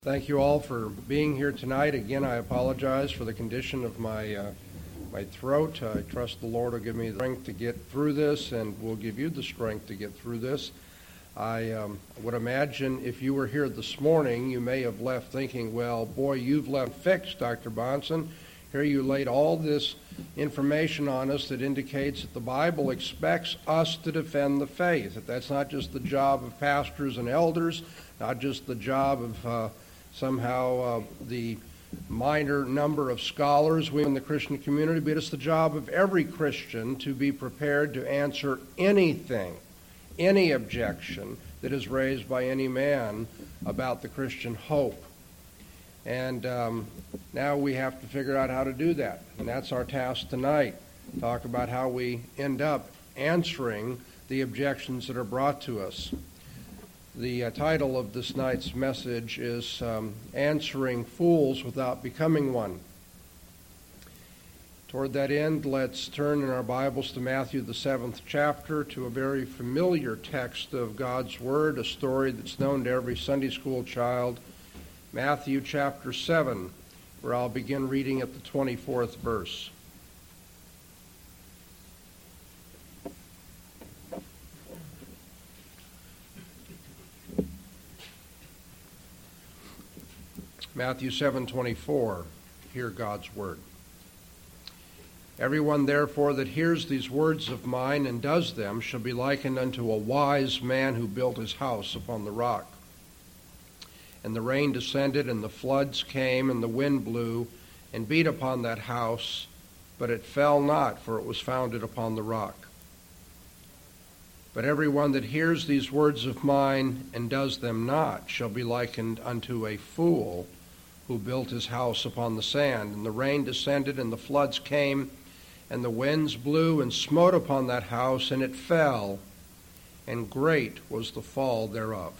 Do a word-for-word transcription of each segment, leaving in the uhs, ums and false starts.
Thank you all for being here tonight. Again, I apologize for the condition of my uh, my throat. I trust the Lord will give me the strength to get through this, and will give you the strength to get through this. I um, would imagine if you were here this morning, you may have left thinking, well, boy, you've left fixed, Doctor Bonson. Here you laid all this information on us that indicates that the Bible expects us to defend the faith, that that's not just the job of pastors and elders, not just the job of uh, somehow uh, the minor number of scholars within the Christian community, but it's the job of every Christian to be prepared to answer anything, any objection that is raised by any man about the Christian hope. And um, now we have to figure out how to do that. And that's our task tonight. Talk about how we end up answering the objections that are brought to us. The uh, title of this night's message is um, Answering Fools Without Becoming One. Toward that end, let's turn in our Bibles to Matthew, the seventh chapter, to a very familiar text of God's Word, a story that's known to every Sunday school child, Matthew chapter seven, where I'll begin reading at the twenty-fourth verse. Matthew seven twenty-four, hear God's word. Everyone, therefore, that hears these words of mine and does them shall be likened unto a wise man who built his house upon the rock. And the rain descended, and the floods came, and the wind blew, and beat upon that house, but it fell not, for it was founded upon the rock. But everyone that hears these words of mine and does them not shall be likened unto a fool who built his house upon the sand. And the rain descended, and the floods came, and the winds blew and smote upon that house, and it fell, and great was the fall thereof.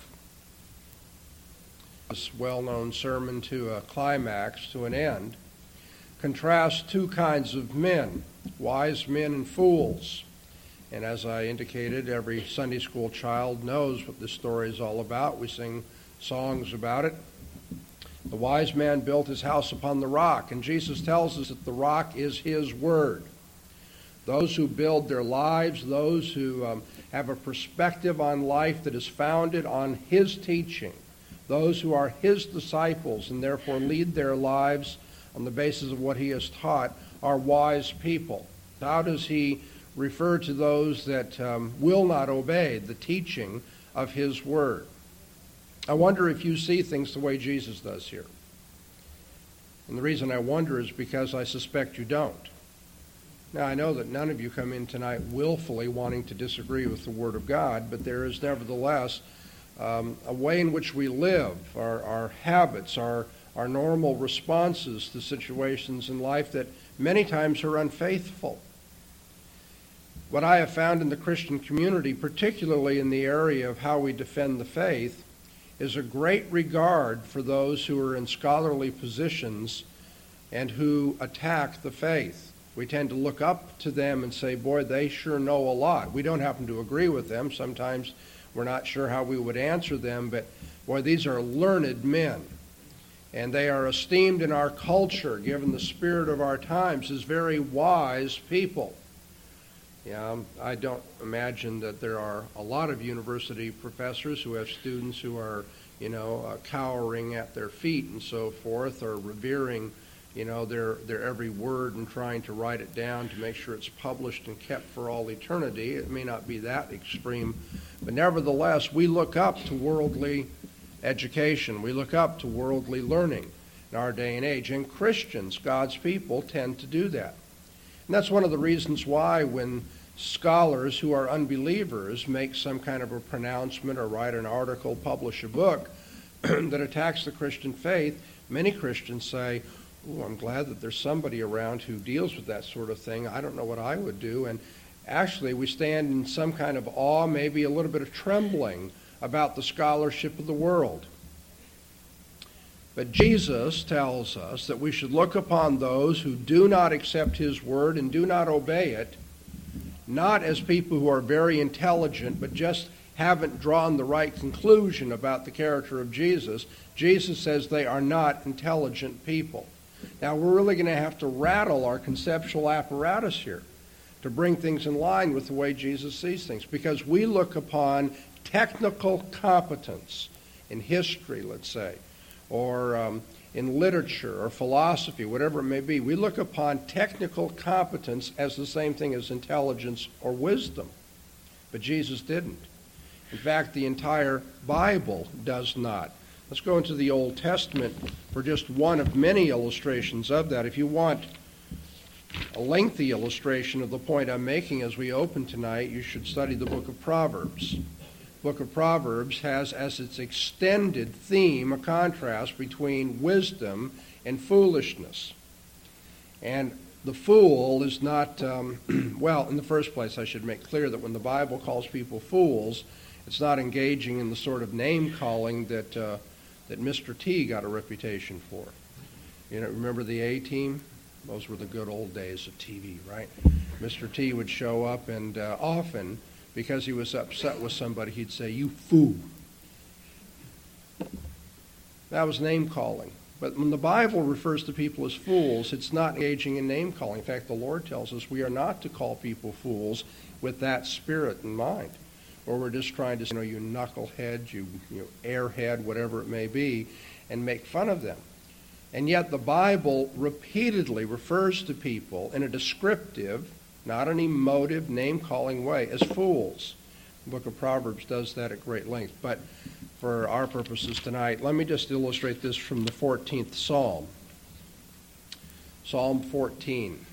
This well-known sermon to a climax, to an end, contrasts two kinds of men, wise men and fools. And as I indicated, every Sunday school child knows what this story is all about. We sing songs about it. The wise man built his house upon the rock, and Jesus tells us that the rock is his word. Those who build their lives, those who um, have a perspective on life that is founded on his teaching, those who are his disciples and therefore lead their lives on the basis of what he has taught, are wise people. How does he refer to those that um, will not obey the teaching of his word? I wonder if you see things the way Jesus does here. And the reason I wonder is because I suspect you don't. Now, I know that none of you come in tonight willfully wanting to disagree with the Word of God, but there is nevertheless um, a way in which we live, our, our habits, our, our normal responses to situations in life that many times are unfaithful. What I have found in the Christian community, particularly in the area of how we defend the faith, is a great regard for those who are in scholarly positions and who attack the faith. We tend to look up to them and say, boy, they sure know a lot. We don't happen to agree with them. Sometimes we're not sure how we would answer them, but boy, these are learned men. And they are esteemed in our culture, given the spirit of our times, as very wise people. Yeah, I don't imagine that there are a lot of university professors who have students who are, you know, uh, cowering at their feet and so forth, or revering, you know, their, their every word and trying to write it down to make sure it's published and kept for all eternity. It may not be that extreme, but nevertheless, we look up to worldly education. We look up to worldly learning in our day and age, and Christians, God's people, tend to do that. And that's one of the reasons why when scholars who are unbelievers make some kind of a pronouncement or write an article, publish a book that attacks the Christian faith, many Christians say, oh, I'm glad that there's somebody around who deals with that sort of thing. I don't know what I would do. And actually, we stand in some kind of awe, maybe a little bit of trembling about the scholarship of the world. But Jesus tells us that we should look upon those who do not accept his word and do not obey it, not as people who are very intelligent, but just haven't drawn the right conclusion about the character of Jesus, Jesus says they are not intelligent people. Now, we're really going to have to rattle our conceptual apparatus here to bring things in line with the way Jesus sees things, because we look upon technical competence in history, let's say, or um, in literature or philosophy, whatever it may be. We look upon technical competence as the same thing as intelligence or wisdom, but Jesus didn't. In fact, the entire Bible does not. Let's go into the Old Testament for just one of many illustrations of that. If you want a lengthy illustration of the point I'm making as we open tonight, you should study the book of Proverbs. The book of Proverbs has as its extended theme a contrast between wisdom and foolishness. And the fool is not, um, well, in the first place, I should make clear that when the Bible calls people fools, it's not engaging in the sort of name-calling that uh, that Mister T got a reputation for. You know, remember the A-Team? Those were the good old days of T V, right? Mister T would show up, and uh, often, because he was upset with somebody, he'd say, "You fool." That was name-calling. But when the Bible refers to people as fools, it's not engaging in name-calling. In fact, the Lord tells us we are not to call people fools with that spirit in mind. Or we're just trying to say, you know, you knucklehead, you, you airhead, whatever it may be, and make fun of them. And yet the Bible repeatedly refers to people in a descriptive, not an emotive, name-calling way as fools. The book of Proverbs does that at great length. But for our purposes tonight, let me just illustrate this from the fourteenth Psalm. Psalm fourteen.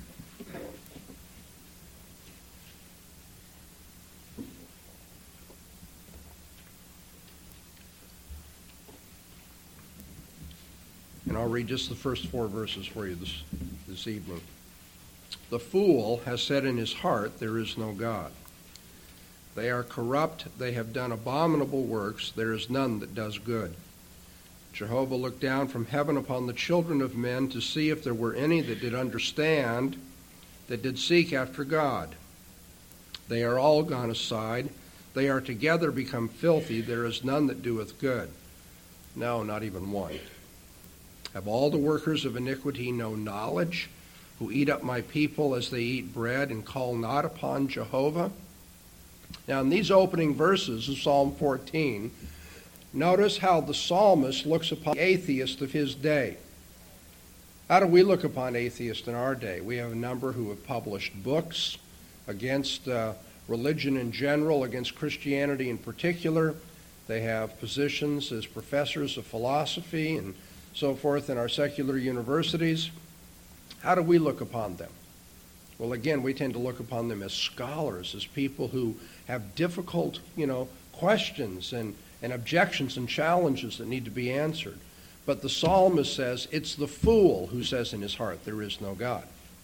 And I'll read just the first four verses for you this, this evening. The fool has said in his heart, "There is no God." They are corrupt, they have done abominable works, there is none that does good. Jehovah looked down from heaven upon the children of men to see if there were any that did understand, that did seek after God. They are all gone aside, they are together become filthy, there is none that doeth good. No, not even one. Have all the workers of iniquity no knowledge, who eat up my people as they eat bread, and call not upon Jehovah? Now, in these opening verses of Psalm fourteen, notice how the psalmist looks upon the atheist of his day. How do we look upon atheists in our day? We have a number who have published books against uh, religion in general, against Christianity in particular. They have positions as professors of philosophy and so forth in our secular universities. How do we look upon them? Well, again, we tend to look upon them as scholars, as people who have difficult, you know, questions and, and objections and challenges that need to be answered. But the psalmist says it's the fool who says in his heart, "There is no God."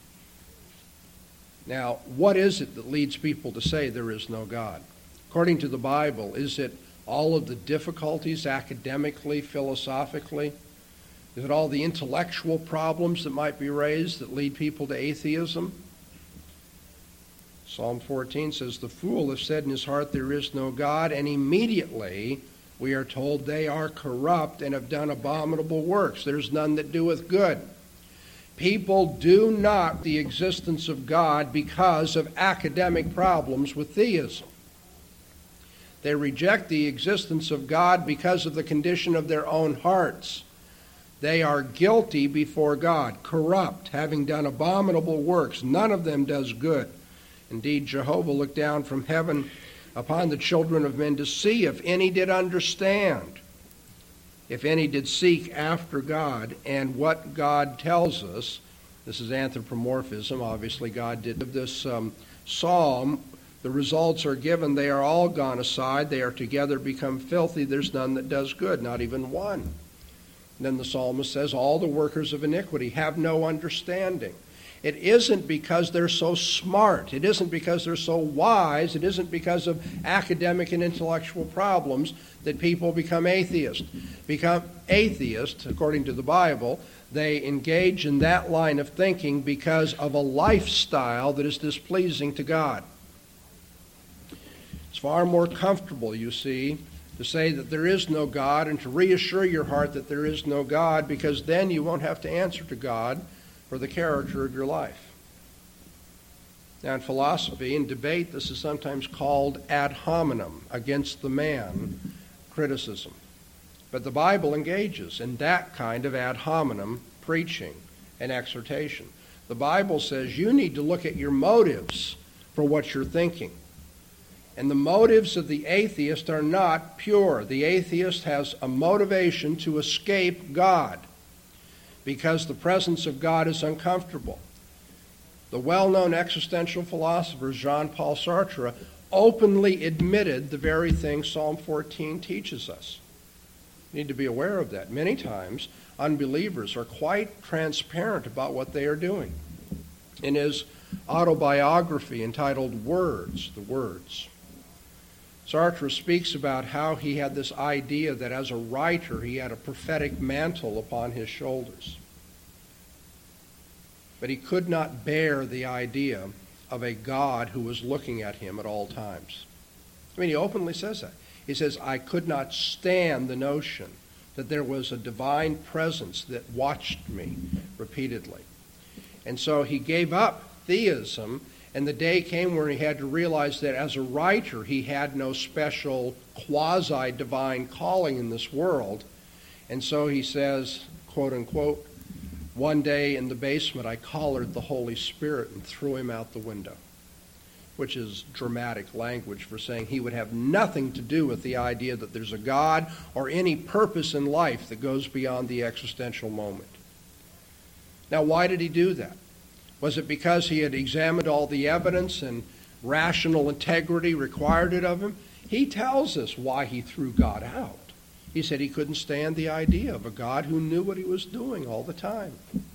Now, what is it that leads people to say there is no God? According to the Bible, is it all of the difficulties academically, philosophically? Is it all the intellectual problems that might be raised that lead people to atheism? Psalm fourteen says, "The fool has said in his heart, there is no God," and immediately we are told they are corrupt and have done abominable works. There's none that doeth good. People do not the existence of God because of academic problems with theism. They reject the existence of God because of the condition of their own hearts. They are guilty before God, corrupt, having done abominable works. None of them does good. Indeed, Jehovah looked down from heaven upon the children of men to see if any did understand, if any did seek after God. And what God tells us, this is anthropomorphism, obviously God did this um, psalm, the results are given, they are all gone aside, they are together become filthy, there's none that does good, not even one. And then the psalmist says, all the workers of iniquity have no understanding. It isn't because they're so smart. It isn't because they're so wise. It isn't because of academic and intellectual problems that people become atheists. Become atheists, according to the Bible, they engage in that line of thinking because of a lifestyle that is displeasing to God. It's far more comfortable, you see, to say that there is no God and to reassure your heart that there is no God, because then you won't have to answer to God for the character of your life. Now, in philosophy and debate, this is sometimes called ad hominem, against the man criticism. But the Bible engages in that kind of ad hominem preaching and exhortation. The Bible says you need to look at your motives for what you're thinking. And the motives of the atheist are not pure. The atheist has a motivation to escape God because the presence of God is uncomfortable. The well-known existential philosopher Jean-Paul Sartre openly admitted the very thing Psalm fourteen teaches us. You need to be aware of that. Many times, unbelievers are quite transparent about what they are doing. In his autobiography entitled Words, The Words, Sartre speaks about how he had this idea that as a writer he had a prophetic mantle upon his shoulders. But he could not bear the idea of a God who was looking at him at all times. I mean, he openly says that. He says, I could not stand the notion that there was a divine presence that watched me repeatedly. And so he gave up theism, and the day came where he had to realize that as a writer he had no special quasi-divine calling in this world. And so he says, quote unquote, one day in the basement I collared the Holy Spirit and threw him out the window, which is dramatic language for saying he would have nothing to do with the idea that there's a God or any purpose in life that goes beyond the existential moment. Now, why did he do that? Was it because he had examined all the evidence and rational integrity required it of him? He tells us why he threw God out. He said he couldn't stand the idea of a God who knew what he was doing all the time.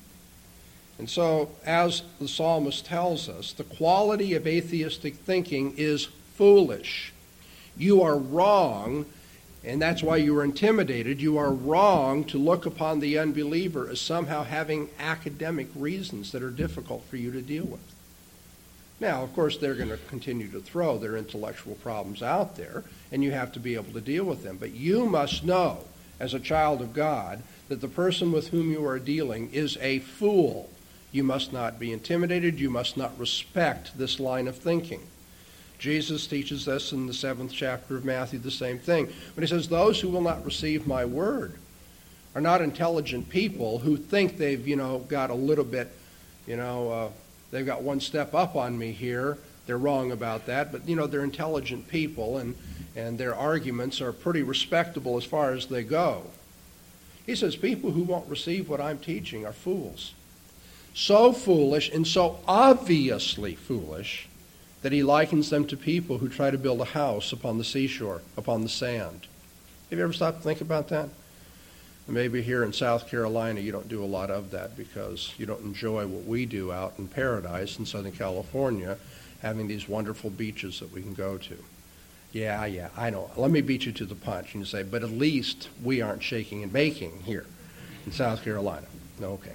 And so, as the psalmist tells us, the quality of atheistic thinking is foolish. You are wrong, and that's why you are intimidated. You are wrong to look upon the unbeliever as somehow having academic reasons that are difficult for you to deal with. Now, of course, they're going to continue to throw their intellectual problems out there, and you have to be able to deal with them. But you must know, as a child of God, that the person with whom you are dealing is a fool. You must not be intimidated. You must not respect this line of thinking. Jesus teaches us in the seventh chapter of Matthew the same thing. When he says, those who will not receive my word are not intelligent people who think they've, you know, got a little bit, you know, uh, they've got one step up on me here. They're wrong about that. But, you know, they're intelligent people, and, and their arguments are pretty respectable as far as they go. He says, people who won't receive what I'm teaching are fools. So foolish and so obviously foolish that he likens them to people who try to build a house upon the seashore, upon the sand. Have you ever stopped to think about that? Maybe here in South Carolina you don't do a lot of that because you don't enjoy what we do out in Paradise in Southern California, having these wonderful beaches that we can go to. Yeah, yeah, I know. Let me beat you to the punch. And you say, but at least we aren't shaking and baking here in South Carolina. No, okay.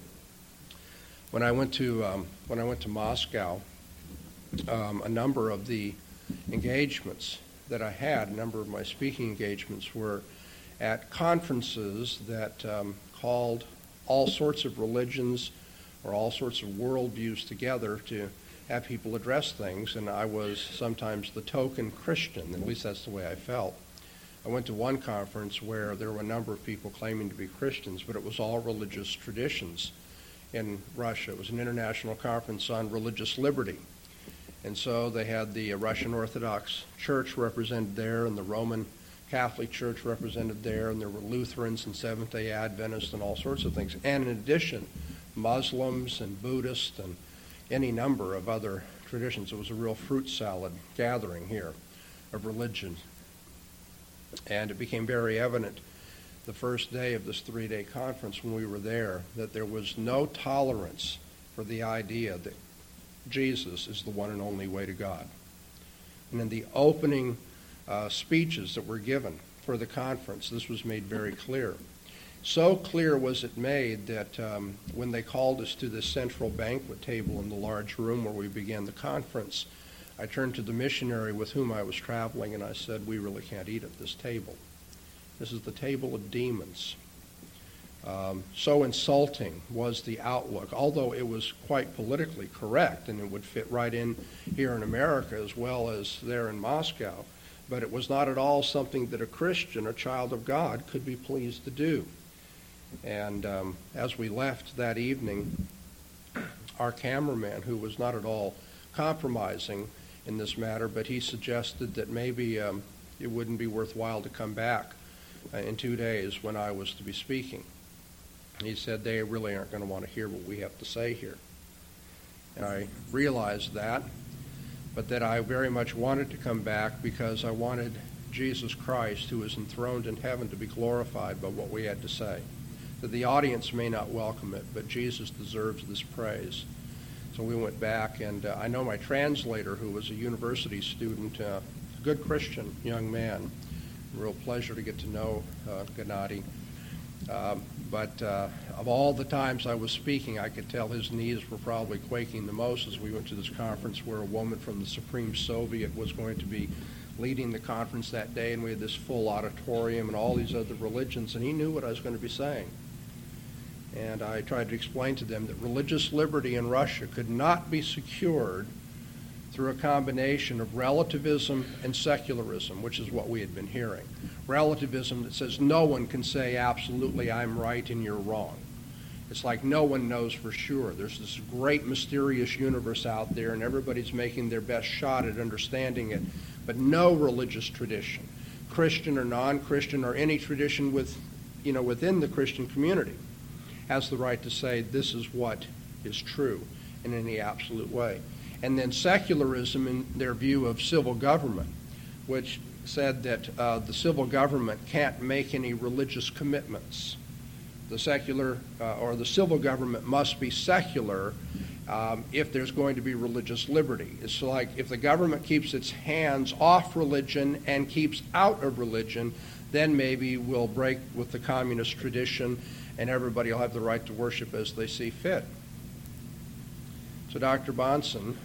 When I went to um, when I went to Moscow, um, a number of the engagements that I had, a number of my speaking engagements were at conferences that um, called all sorts of religions or all sorts of worldviews together to have people address things, and I was sometimes the token Christian. At least that's the way I felt. I went to one conference where there were a number of people claiming to be Christians, but it was all religious traditions in Russia. It was an international conference on religious liberty. And so they had the Russian Orthodox Church represented there and the Roman Catholic Church represented there, and there were Lutherans and Seventh-day Adventists and all sorts of things. And in addition, Muslims and Buddhists and any number of other traditions. It was a real fruit salad gathering here of religion. And it became very evident the first day of this three-day conference when we were there that there was no tolerance for the idea that Jesus is the one and only way to God. And in the opening uh, speeches that were given for the conference, this was made very clear. So clear was it made that um, when they called us to the central banquet table in the large room where we began the conference, I turned to the missionary with whom I was traveling, and I said, we really can't eat at this table. This is the table of demons. Um, so insulting was the outlook, although it was quite politically correct, and it would fit right in here in America as well as there in Moscow. But it was not at all something that a Christian, a child of God, could be pleased to do. And um, as we left that evening, our cameraman, who was not at all compromising in this matter, but he suggested that maybe um, it wouldn't be worthwhile to come back uh, in two days when I was to be speaking. He said they really aren't going to want to hear what we have to say here. And I realized that, but that I very much wanted to come back because I wanted Jesus Christ, who is enthroned in heaven, to be glorified by what we had to say. That the audience may not welcome it, but Jesus deserves this praise. So we went back, and uh, I know my translator, who was a university student, uh, a good Christian young man. Real pleasure to get to know uh, Gennady. Um, but uh, of all the times I was speaking, I could tell his knees were probably quaking the most as we went to this conference where a woman from the Supreme Soviet was going to be leading the conference that day, and we had this full auditorium and all these other religions, and he knew what I was going to be saying. And I tried to explain to them that religious liberty in Russia could not be secured through a combination of relativism and secularism, which is what we had been hearing. Relativism that says no one can say absolutely I'm right and you're wrong. It's like no one knows for sure. There's this great mysterious universe out there and everybody's making their best shot at understanding it, but no religious tradition, Christian or non-Christian or any tradition with, you know, within the Christian community, has the right to say this is what is true in any absolute way. And then secularism in their view of civil government, which said that uh, the civil government can't make any religious commitments. The secular uh, or the civil government must be secular um, if there's going to be religious liberty. It's like if the government keeps its hands off religion and keeps out of religion, then maybe we'll break with the communist tradition and everybody will have the right to worship as they see fit. So Doctor Bahnsen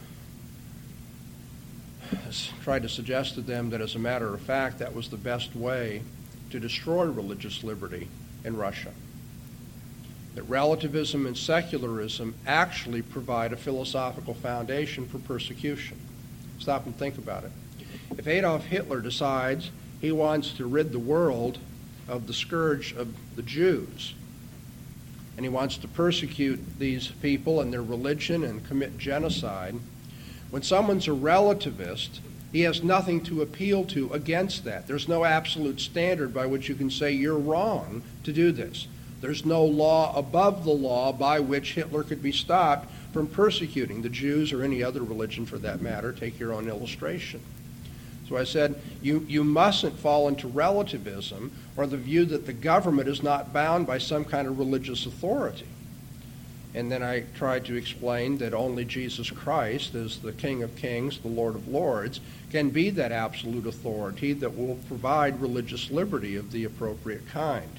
has tried to suggest to them that, as a matter of fact, that was the best way to destroy religious liberty in Russia. That relativism and secularism actually provide a philosophical foundation for persecution. Stop and think about it. If Adolf Hitler decides he wants to rid the world of the scourge of the Jews, and he wants to persecute these people and their religion and commit genocide, when someone's a relativist, he has nothing to appeal to against that. There's no absolute standard by which you can say you're wrong to do this. There's no law above the law by which Hitler could be stopped from persecuting the Jews or any other religion for that matter. Take your own illustration. So I said, you, you mustn't fall into relativism or the view that the government is not bound by some kind of religious authority. And then I tried to explain that only Jesus Christ, as the King of Kings, the Lord of Lords, can be that absolute authority that will provide religious liberty of the appropriate kind.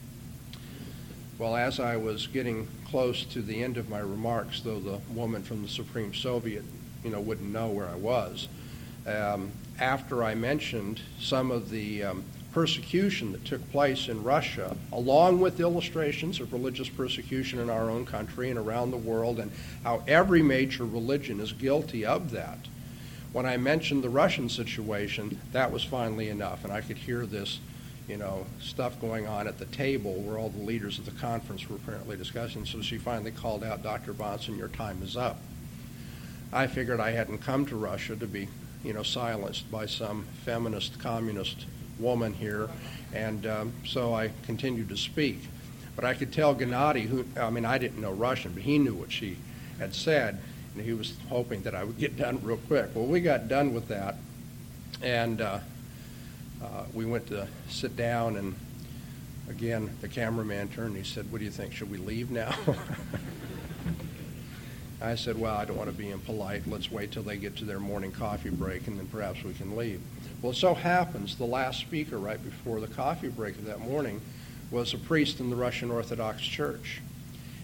Well, as I was getting close to the end of my remarks, though the woman from the Supreme Soviet, you know, wouldn't know where I was, um, after I mentioned some of the um, persecution that took place in Russia, along with illustrations of religious persecution in our own country and around the world, and how every major religion is guilty of that. When I mentioned the Russian situation, that was finally enough, and I could hear this, you know, stuff going on at the table where all the leaders of the conference were apparently discussing. So she finally called out, Doctor Bahnsen, your time is up. I figured I hadn't come to Russia to be, you know, silenced by some feminist, communist woman here, and um, so I continued to speak. But I could tell Gennady, who, I mean, I didn't know Russian, but he knew what she had said, and he was hoping that I would get done real quick. Well, we got done with that, and uh, uh, we went to sit down, and again, the cameraman turned and he said, what do you think, should we leave now? I said, well, I don't want to be impolite. Let's wait till they get to their morning coffee break, and then perhaps we can leave. Well, it so happens the last speaker right before the coffee break of that morning was a priest in the Russian Orthodox Church.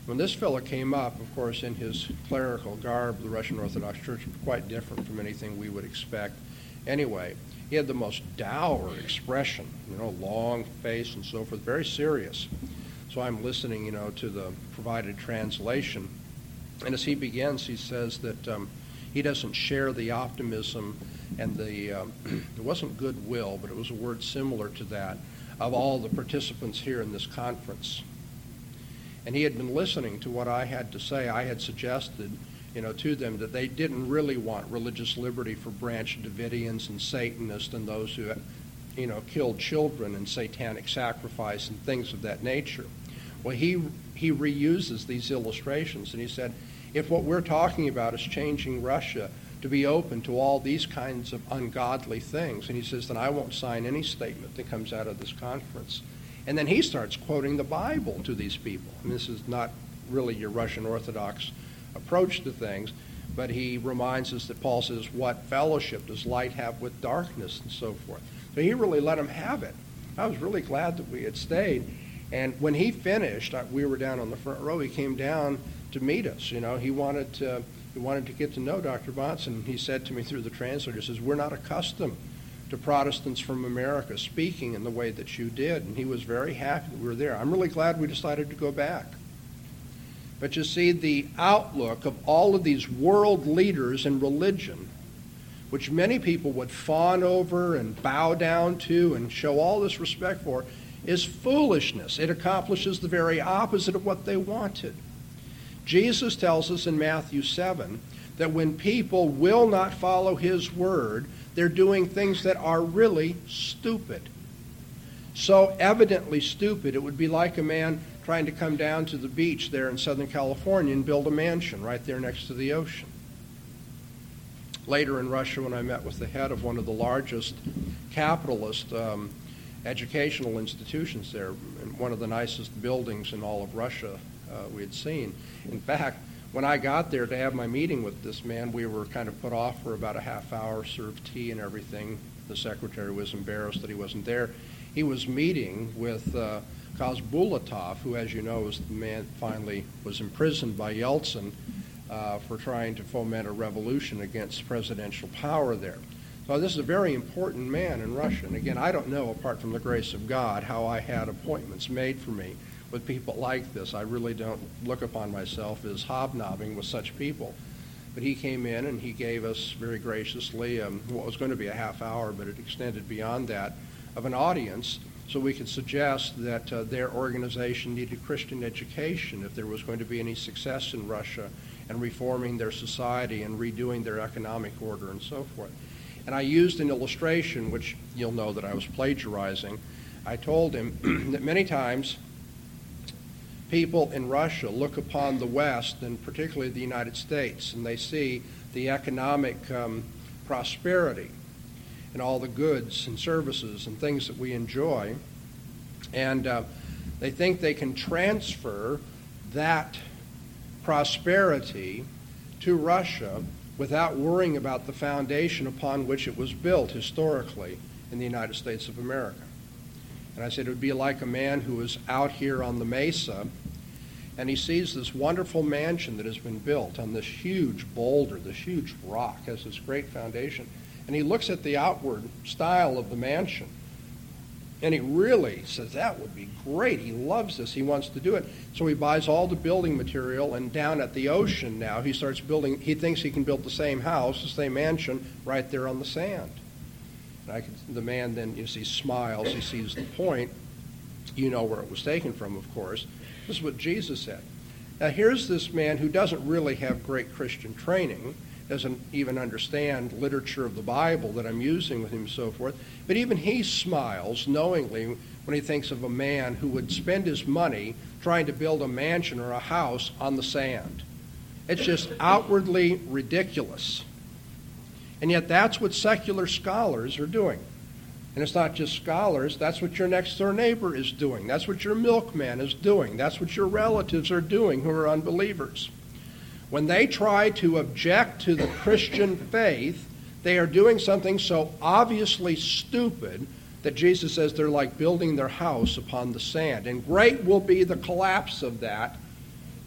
When this fellow came up, of course, in his clerical garb, the Russian Orthodox Church was quite different from anything we would expect. Anyway, he had the most dour expression, you know, long face and so forth, very serious. So I'm listening, you know, to the provided translation. And as he begins, he says that um, he doesn't share the optimism and the, um, it wasn't goodwill, but it was a word similar to that, of all the participants here in this conference. And he had been listening to what I had to say. I had suggested, you know, to them that they didn't really want religious liberty for Branch Davidians and Satanists and those who, you know, killed children in satanic sacrifice and things of that nature. Well, he he reuses these illustrations, and he said, if what we're talking about is changing Russia to be open to all these kinds of ungodly things, and he says, then I won't sign any statement that comes out of this conference. And then he starts quoting the Bible to these people. And this is not really your Russian Orthodox approach to things, but he reminds us that Paul says, what fellowship does light have with darkness, and so forth. So he really let him have it. I was really glad that we had stayed. And when he finished, we were down on the front row, he came down to meet us. You know, he wanted to, he wanted to get to know Doctor Bahnsen. He said to me through the translator, he says, we're not accustomed to Protestants from America speaking in the way that you did. And he was very happy that we were there. I'm really glad we decided to go back. But you see, the outlook of all of these world leaders in religion, which many people would fawn over and bow down to and show all this respect for, is foolishness. It accomplishes the very opposite of what they wanted. Jesus tells us in Matthew seven that when people will not follow his word, they're doing things that are really stupid. So evidently stupid, it would be like a man trying to come down to the beach there in Southern California and build a mansion right there next to the ocean. Later in Russia, when I met with the head of one of the largest capitalist um, educational institutions there, in one of the nicest buildings in all of Russia uh, we had seen. In fact, when I got there to have my meeting with this man, we were kind of put off for about a half hour, served tea and everything. The secretary was embarrassed that he wasn't there. He was meeting with uh, Kozbulatov, who, as you know, was the man finally was imprisoned by Yeltsin uh, for trying to foment a revolution against presidential power there. So this is a very important man in Russia. And again, I don't know, apart from the grace of God, how I had appointments made for me with people like this. I really don't look upon myself as hobnobbing with such people. But he came in and he gave us very graciously um, what was going to be a half hour, but it extended beyond that, of an audience so we could suggest that uh, their organization needed Christian education if there was going to be any success in Russia and reforming their society and redoing their economic order and so forth. And I used an illustration, which you'll know that I was plagiarizing. I told him that many times people in Russia look upon the West, and particularly the United States, and they see the economic um, prosperity and all the goods and services and things that we enjoy, and uh, they think they can transfer that prosperity to Russia without worrying about the foundation upon which it was built historically in the United States of America. And I said it would be like a man who is out here on the mesa and he sees this wonderful mansion that has been built on this huge boulder, this huge rock, has this great foundation. And he looks at the outward style of the mansion and he really says, that would be great. He loves this. He wants to do it. So he buys all the building material, and down at the ocean now, he starts building, he thinks he can build the same house, the same mansion, right there on the sand. And I could, the man then, you see, smiles. He sees the point. You know where it was taken from, of course. This is what Jesus said. Now, here's this man who doesn't really have great Christian training, doesn't even understand literature of the Bible that I'm using with him and so forth. But even he smiles knowingly when he thinks of a man who would spend his money trying to build a mansion or a house on the sand. It's just outwardly ridiculous. And yet that's what secular scholars are doing. And it's not just scholars, that's what your next door neighbor is doing. That's what your milkman is doing. That's what your relatives are doing who are unbelievers. When they try to object to the Christian faith, they are doing something so obviously stupid that Jesus says they're like building their house upon the sand. And great will be the collapse of that if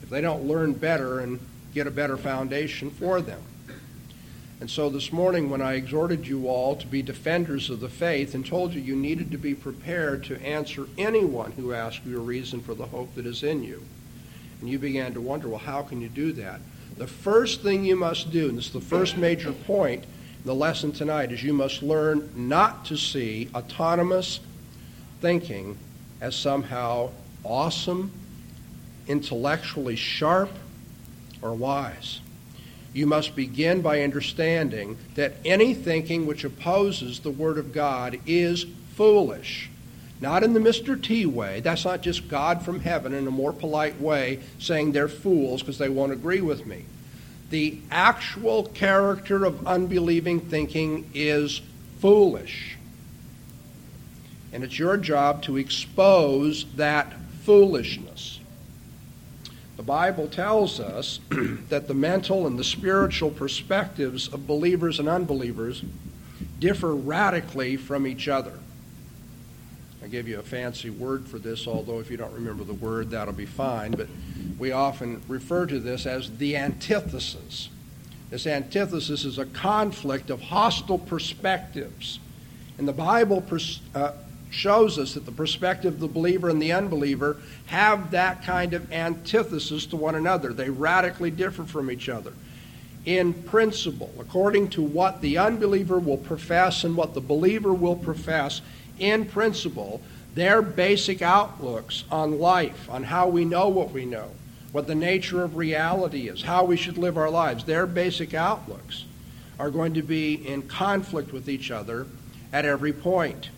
They don't learn better and get a better foundation for them. And so this morning when I exhorted you all to be defenders of the faith and told you you needed to be prepared to answer anyone who asked you a reason for the hope that is in you, and you began to wonder, well, how can you do that? The first thing you must do, and this is the first major point in the lesson tonight, is you must learn not to see autonomous thinking as somehow awesome, intellectually sharp, or wise. You must begin by understanding that any thinking which opposes the Word of God is foolish. Not in the Mister T way. That's not just God from heaven in a more polite way saying they're fools because they won't agree with me. The actual character of unbelieving thinking is foolish. And it's your job to expose that foolishness. The Bible tells us that the mental and the spiritual perspectives of believers and unbelievers differ radically from each other. I give you a fancy word for this, although if you don't remember the word, that'll be fine. But we often refer to this as the antithesis. This antithesis is a conflict of hostile perspectives. And the Bible pers- uh, shows us that the perspective of the believer and the unbeliever have that kind of antithesis to one another. They radically differ from each other. In principle, according to what the unbeliever will profess and what the believer will profess, in principle, their basic outlooks on life, on how we know what we know, what the nature of reality is, how we should live our lives, their basic outlooks are going to be in conflict with each other at every point.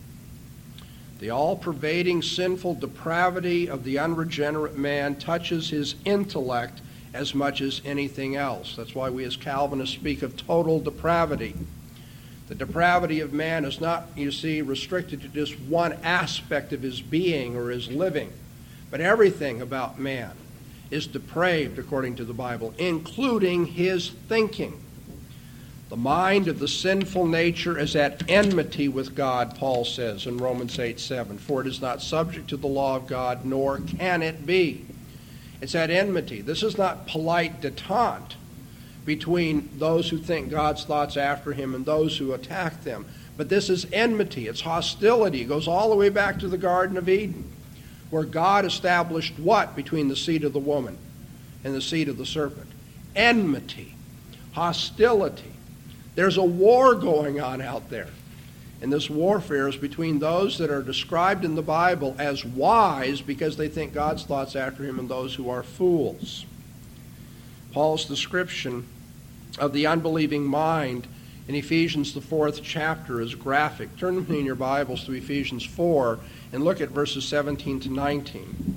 The all-pervading sinful depravity of the unregenerate man touches his intellect as much as anything else. That's why we as Calvinists speak of total depravity. The depravity of man is not, you see, restricted to just one aspect of his being or his living, but everything about man is depraved according to the Bible, including his thinking. The mind of the sinful nature is at enmity with God, Paul says in Romans eight seven, for it is not subject to the law of God, nor can it be. It's at enmity. This is not polite detente between those who think God's thoughts after him and those who attack them. But this is enmity. It's hostility. It goes all the way back to the Garden of Eden, where God established what between the seed of the woman and the seed of the serpent? Enmity. Hostility. There's a war going on out there. And this warfare is between those that are described in the Bible as wise because they think God's thoughts after him and those who are fools. Paul's description of the unbelieving mind in Ephesians, the fourth chapter, is graphic. Turn with me in your Bibles to Ephesians four and look at verses seventeen to nineteen.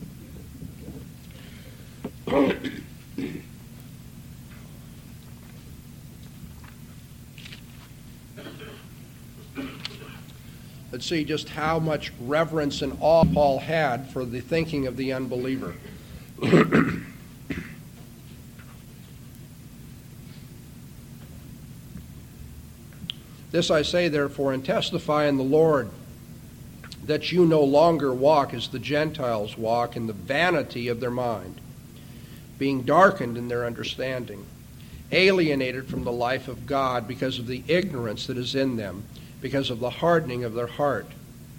Let's see just how much reverence and awe Paul had for the thinking of the unbeliever. This I say, therefore, and testify in the Lord, that you no longer walk as the Gentiles walk in the vanity of their mind, being darkened in their understanding, alienated from the life of God because of the ignorance that is in them, because of the hardening of their heart.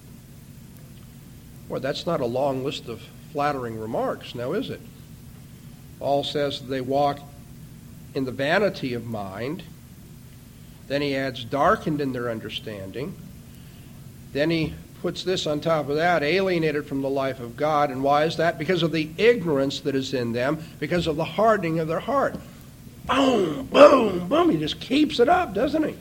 Well, that's not a long list of flattering remarks, now is it? Paul says they walk in the vanity of mind. Then he adds, darkened in their understanding. Then he puts this on top of that, alienated from the life of God. And why is that? Because of the ignorance that is in them, because of the hardening of their heart. Boom, boom, boom. He just keeps it up, doesn't he?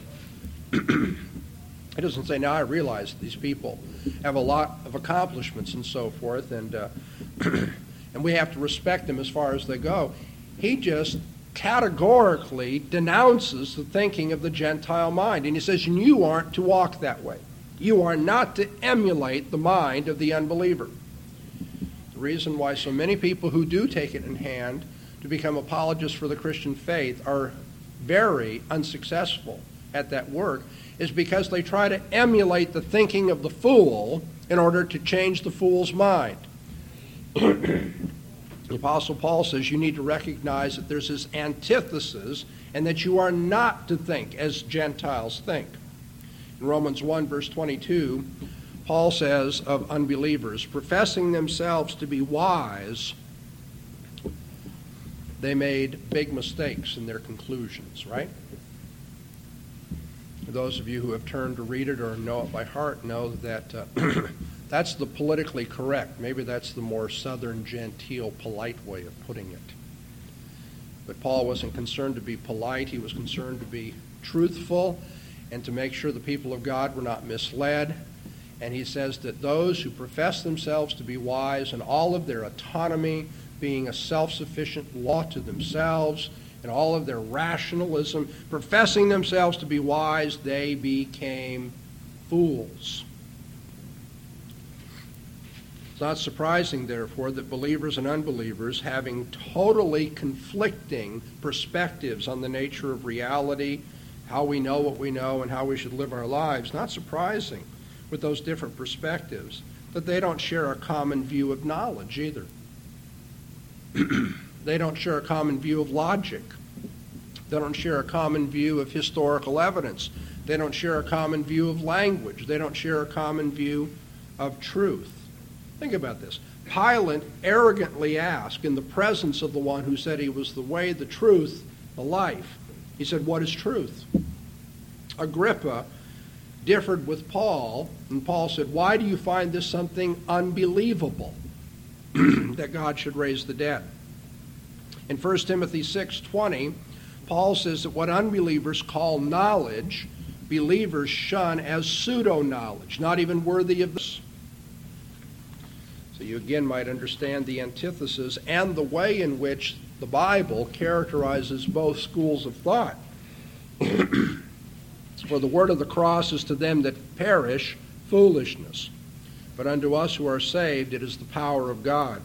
He doesn't say, now I realize these people have a lot of accomplishments and so forth, and uh, and we have to respect them as far as they go. He just categorically denounces the thinking of the Gentile mind. And he says, you aren't to walk that way. You are not to emulate the mind of the unbeliever. The reason why so many people who do take it in hand to become apologists for the Christian faith are very unsuccessful at that work is because they try to emulate the thinking of the fool in order to change the fool's mind. The Apostle Paul says you need to recognize that there's this antithesis and that you are not to think as Gentiles think. In Romans one, verse twenty-two, Paul says of unbelievers, professing themselves to be wise, they made big mistakes in their conclusions, right? Those of you who have turned to read it or know it by heart know that uh, that's the politically correct. Maybe that's the more southern, genteel, polite way of putting it. But Paul wasn't concerned to be polite. He was concerned to be truthful and to make sure the people of God were not misled. And he says that those who profess themselves to be wise in all of their autonomy, being a self-sufficient law to themselves, and all of their rationalism, professing themselves to be wise, they became fools. It's not surprising, therefore, that believers and unbelievers, having totally conflicting perspectives on the nature of reality, how we know what we know, and how we should live our lives, not surprising with those different perspectives, that they don't share a common view of knowledge either. They don't share a common view of logic. They don't share a common view of historical evidence. They don't share a common view of language. They don't share a common view of truth. Think about this. Pilate arrogantly asked in the presence of the one who said he was the way, the truth, the life. He said, "What is truth?" Agrippa differed with Paul, and Paul said, "Why do you find this something unbelievable, that God should raise the dead?" In First Timothy six twenty, Paul says that what unbelievers call knowledge, believers shun as pseudo-knowledge, not even worthy of this. So you again might understand the antithesis and the way in which the Bible characterizes both schools of thought. For the word of the cross is to them that perish foolishness, but unto us who are saved it is the power of God.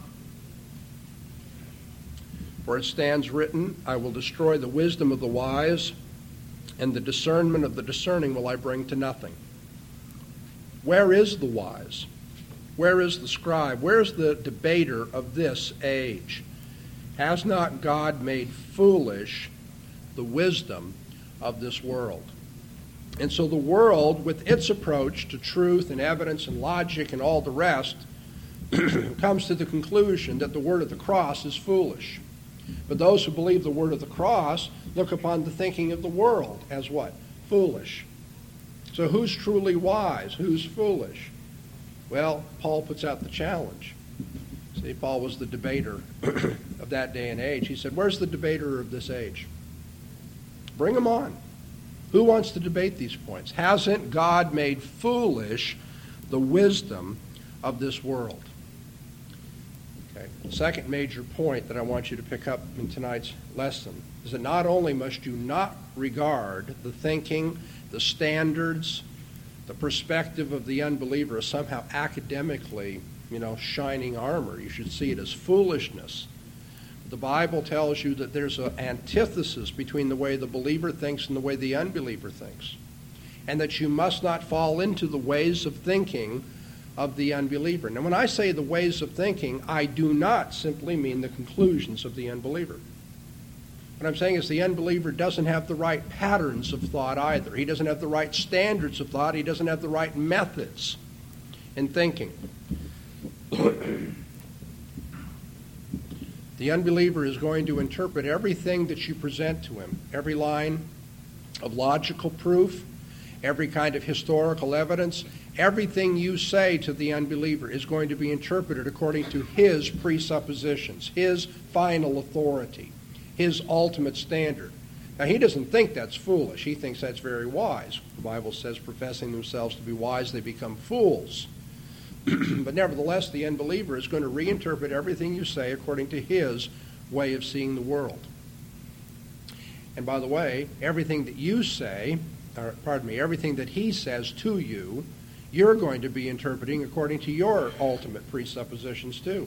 For it stands written, I will destroy the wisdom of the wise, and the discernment of the discerning will I bring to nothing. Where is the wise? Where is the scribe? Where is the debater of this age? Has not God made foolish the wisdom of this world? And so the world, with its approach to truth and evidence and logic and all the rest, comes to the conclusion that the word of the cross is foolish. But those who believe the word of the cross look upon the thinking of the world as what? Foolish. So who's truly wise? Who's foolish? Well, Paul puts out the challenge. See, Paul was the debater of that day and age. He said, where's the debater of this age? Bring him on. Who wants to debate these points? Hasn't God made foolish the wisdom of this world? Okay. The second major point that I want you to pick up in tonight's lesson is that not only must you not regard the thinking, the standards, the perspective of the unbeliever as somehow academically, you know, shining armor. You should see it as foolishness. The Bible tells you that there's an antithesis between the way the believer thinks and the way the unbeliever thinks, and that you must not fall into the ways of thinking of the unbeliever. Now, when I say the ways of thinking, I do not simply mean the conclusions of the unbeliever. What I'm saying is the unbeliever doesn't have the right patterns of thought either. He doesn't have the right standards of thought. He doesn't have the right methods in thinking. The unbeliever is going to interpret everything that you present to him, every line of logical proof, every kind of historical evidence, everything you say to the unbeliever is going to be interpreted according to his presuppositions, his final authority, his ultimate standard. Now, he doesn't think that's foolish. He thinks that's very wise. The Bible says, professing themselves to be wise, they become fools. But nevertheless, the unbeliever is going to reinterpret everything you say according to his way of seeing the world. And by the way, everything that you say, or pardon me, everything that he says to you, you're going to be interpreting according to your ultimate presuppositions too.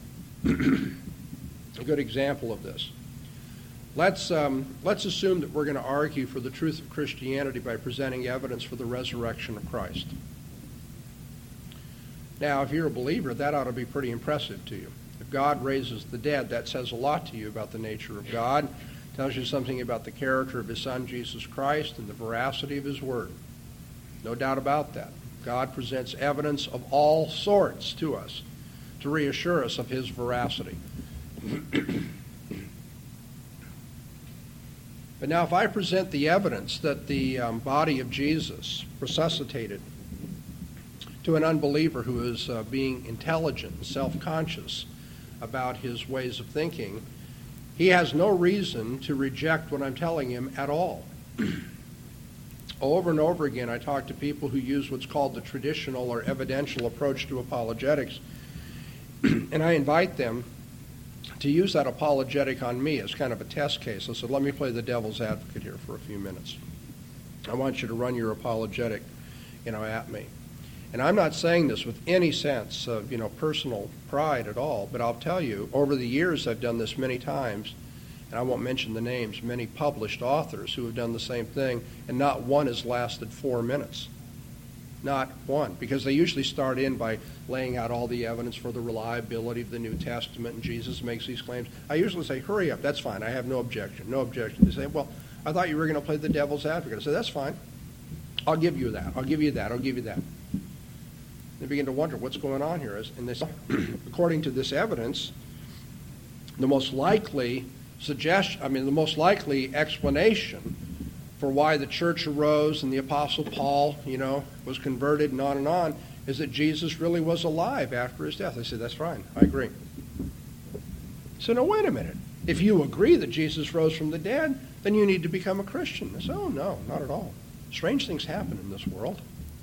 A good example of this. Let's, um, let's assume that we're going to argue for the truth of Christianity by presenting evidence for the resurrection of Christ. Now, if you're a believer, that ought to be pretty impressive to you. If God raises the dead, that says a lot to you about the nature of God. It tells you something about the character of his Son, Jesus Christ, and the veracity of his word. No doubt about that. God presents evidence of all sorts to us to reassure us of his veracity. But now if I present the evidence that the um, body of Jesus resuscitated to an unbeliever who is uh, being intelligent and self-conscious about his ways of thinking, he has no reason to reject what I'm telling him at all. Over and over again, I talk to people who use what's called the traditional or evidential approach to apologetics, and I invite them to use that apologetic on me as kind of a test case. I said, let me play the devil's advocate here for a few minutes. I want you to run your apologetic, you know, at me. And I'm not saying this with any sense of, you know, personal pride at all, but I'll tell you, over the years I've done this many times, and I won't mention the names, many published authors who have done the same thing, and not one has lasted four minutes. Not one, because they usually start in by laying out all the evidence for the reliability of the New Testament, and Jesus makes these claims. I usually say, hurry up, that's fine, I have no objection, no objection. They say, well, I thought you were going to play the devil's advocate. I say, that's fine. I'll give you that, I'll give you that, I'll give you that. They begin to wonder what's going on here. And they say, according to this evidence, the most likely suggestion, I mean, the most likely explanation for why the church arose and the Apostle Paul, you know, was converted and on and on, is that Jesus really was alive after his death. I said, that's fine. I agree. So now, wait a minute. If you agree that Jesus rose from the dead, then you need to become a Christian. I said, oh, no, not at all. Strange things happen in this world.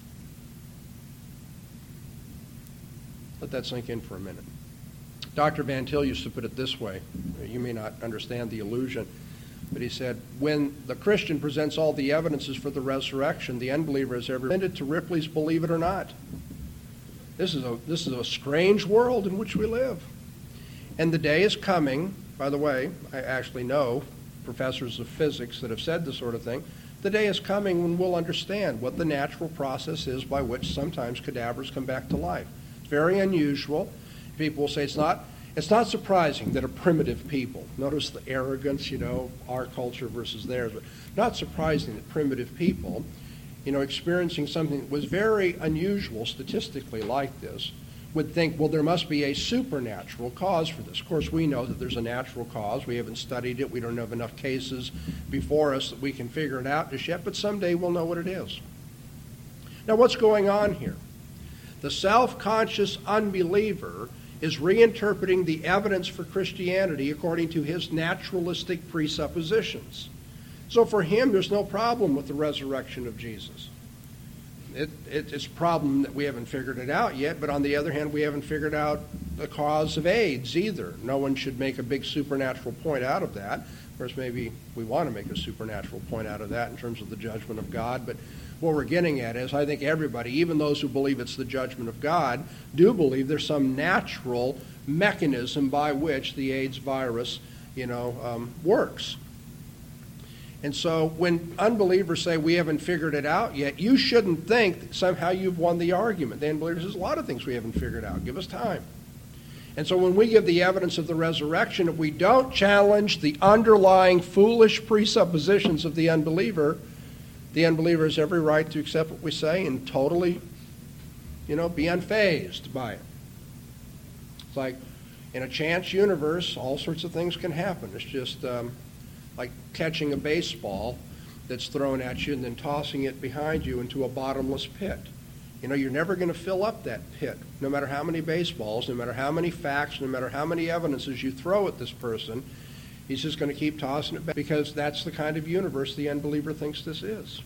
Let that sink in for a minute. Doctor Van Til used to put it this way. You may not understand the allusion, but he said, when the Christian presents all the evidences for the resurrection, the unbeliever is ever intended to Ripley's believe it or not. This is a this is a strange world in which we live. And the day is coming, by the way, I actually know professors of physics that have said this sort of thing, the day is coming when we'll understand what the natural process is by which sometimes cadavers come back to life. It's very unusual. People will say it's not It's not surprising that a primitive people, notice the arrogance, you know, our culture versus theirs, but not surprising that primitive people, you know, experiencing something that was very unusual statistically like this, would think, well, there must be a supernatural cause for this. Of course, we know that there's a natural cause. We haven't studied it. We don't have enough cases before us that we can figure it out just yet, but someday we'll know what it is. Now, what's going on here? The self-conscious unbeliever is reinterpreting the evidence for Christianity according to his naturalistic presuppositions. So for him, there's no problem with the resurrection of Jesus. It, it, it's a problem that we haven't figured it out yet, but on the other hand, we haven't figured out the cause of AIDS either. No one should make a big supernatural point out of that. Of course, maybe we want to make a supernatural point out of that in terms of the judgment of God, but what we're getting at is I think everybody, even those who believe it's the judgment of God, do believe there's some natural mechanism by which the AIDS virus, you know, um, works. And so when unbelievers say we haven't figured it out yet, you shouldn't think that somehow you've won the argument. The unbelievers, there's a lot of things we haven't figured out. Give us time. And so when we give the evidence of the resurrection, if we don't challenge the underlying foolish presuppositions of the unbeliever, the unbeliever has every right to accept what we say and totally, you know, be unfazed by it. It's like in a chance universe, all sorts of things can happen. It's just um, like catching a baseball that's thrown at you and then tossing it behind you into a bottomless pit. You know, you're never going to fill up that pit, no matter how many baseballs, no matter how many facts, no matter how many evidences you throw at this person. He's just going to keep tossing it back because that's the kind of universe the unbeliever thinks this is.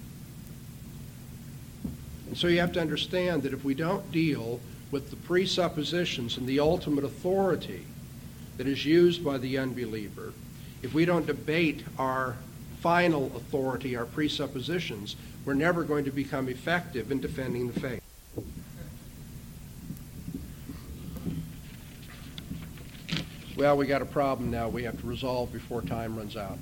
And so you have to understand that if we don't deal with the presuppositions and the ultimate authority that is used by the unbeliever, if we don't debate our final authority, our presuppositions, we're never going to become effective in defending the faith. Well, we got a problem now we have to resolve before time runs out.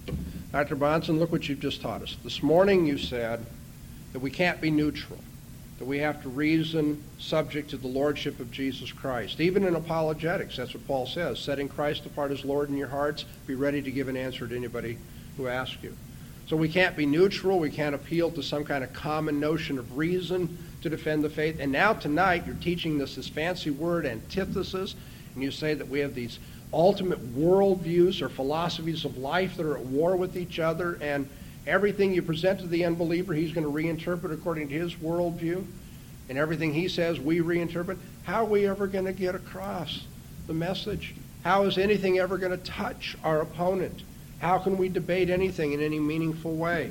Doctor Bahnsen, look what you've just taught us. This morning you said that we can't be neutral. that we have to reason subject to the lordship of Jesus Christ. Even in apologetics, that's what Paul says, setting Christ apart as Lord in your hearts, be ready to give an answer to anybody who asks you. So we can't be neutral, we can't appeal to some kind of common notion of reason to defend the faith. And now tonight you're teaching us this fancy word, antithesis, and you say that we have these ultimate worldviews or philosophies of life that are at war with each other, and everything you present to the unbeliever, he's going to reinterpret according to his worldview, and everything he says, we reinterpret. How are we ever going to get across the message? How is anything ever going to touch our opponent? How can we debate anything in any meaningful way?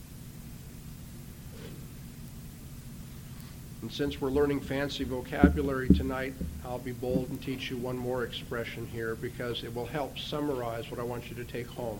And since we're learning fancy vocabulary tonight, I'll be bold and teach you one more expression here because it will help summarize what I want you to take home.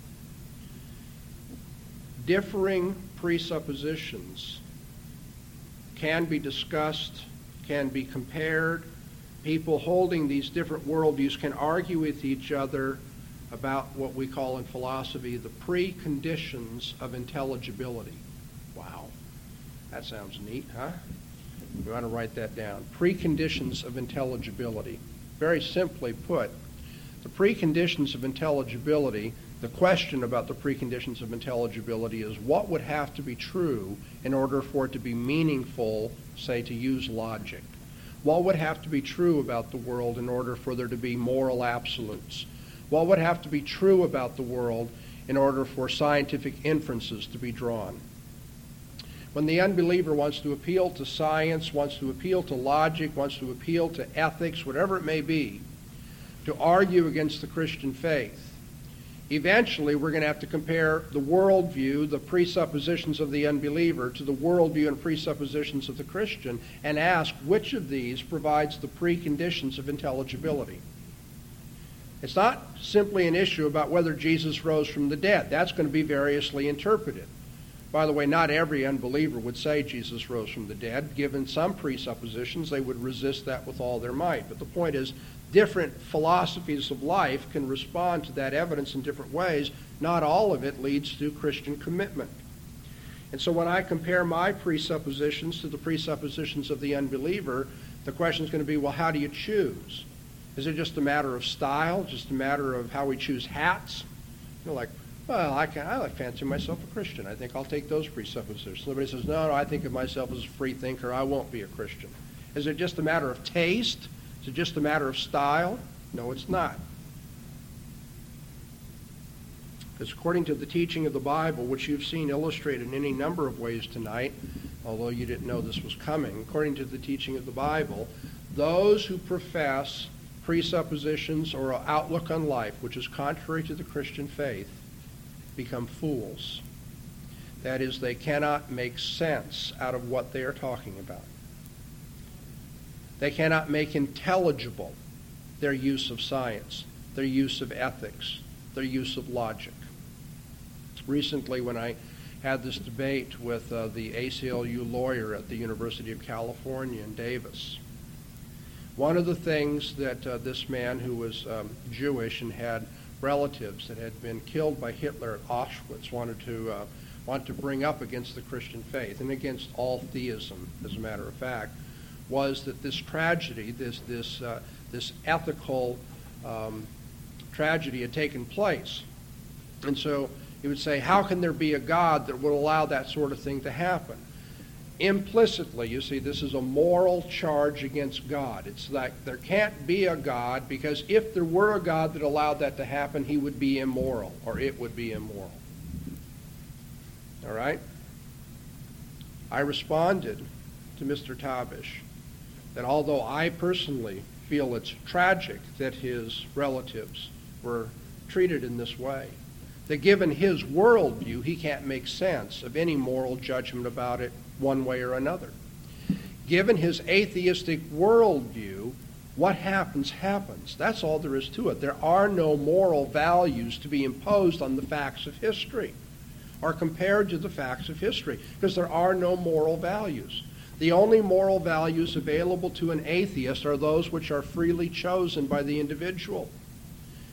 Differing presuppositions can be discussed, can be compared. People holding these different worldviews can argue with each other about what we call in philosophy the preconditions of intelligibility. Wow, that sounds neat, huh? We want to write that down. Preconditions of intelligibility. Very simply put, the preconditions of intelligibility, the question about the preconditions of intelligibility is what would have to be true in order for it to be meaningful, say, to use logic? What would have to be true about the world in order for there to be moral absolutes? What would have to be true about the world in order for scientific inferences to be drawn? When the unbeliever wants to appeal to science, wants to appeal to logic, wants to appeal to ethics, whatever it may be, to argue against the Christian faith, eventually we're going to have to compare the worldview, the presuppositions of the unbeliever, to the worldview and presuppositions of the Christian, and ask which of these provides the preconditions of intelligibility. It's not simply an issue about whether Jesus rose from the dead. That's going to be variously interpreted. By the way, not every unbeliever would say Jesus rose from the dead. Given some presuppositions, they would resist that with all their might. But the point is, different philosophies of life can respond to that evidence in different ways. Not all of it leads to Christian commitment. And so when I compare my presuppositions to the presuppositions of the unbeliever, the question is going to be, well, how do you choose? Is it just a matter of style, just a matter of how we choose hats? You know, like, well, I, can, I like fancy myself a Christian. I think I'll take those presuppositions. Somebody says, no, no, I think of myself as a free thinker. I won't be a Christian. Is it just a matter of taste? Is it just a matter of style? No, it's not. Because according to the teaching of the Bible, which you've seen illustrated in any number of ways tonight, although you didn't know this was coming, according to the teaching of the Bible, those who profess presuppositions or outlook on life which is contrary to the Christian faith become fools. That is, they cannot make sense out of what they are talking about. They cannot make intelligible their use of science, their use of ethics, their use of logic. Recently, when I had this debate with uh, the A C L U lawyer at the University of California in Davis, one of the things that uh, this man who was um, Jewish and had relatives that had been killed by Hitler at Auschwitz wanted to uh, want to bring up against the Christian faith and against all theism, as a matter of fact, was that this tragedy, this this uh, this ethical um, tragedy had taken place, and so he would say, "How can there be a God that would allow that sort of thing to happen?" Implicitly, you see, this is a moral charge against God. It's like there can't be a God because if there were a God that allowed that to happen, he would be immoral, or it would be immoral. All right? I responded to Mister Tabish that although I personally feel it's tragic that his relatives were treated in this way, that given his worldview, he can't make sense of any moral judgment about it one way or another. Given his atheistic worldview, what happens, happens. That's all there is to it. There are no moral values to be imposed on the facts of history or compared to the facts of history because there are no moral values. The only moral values available to an atheist are those which are freely chosen by the individual.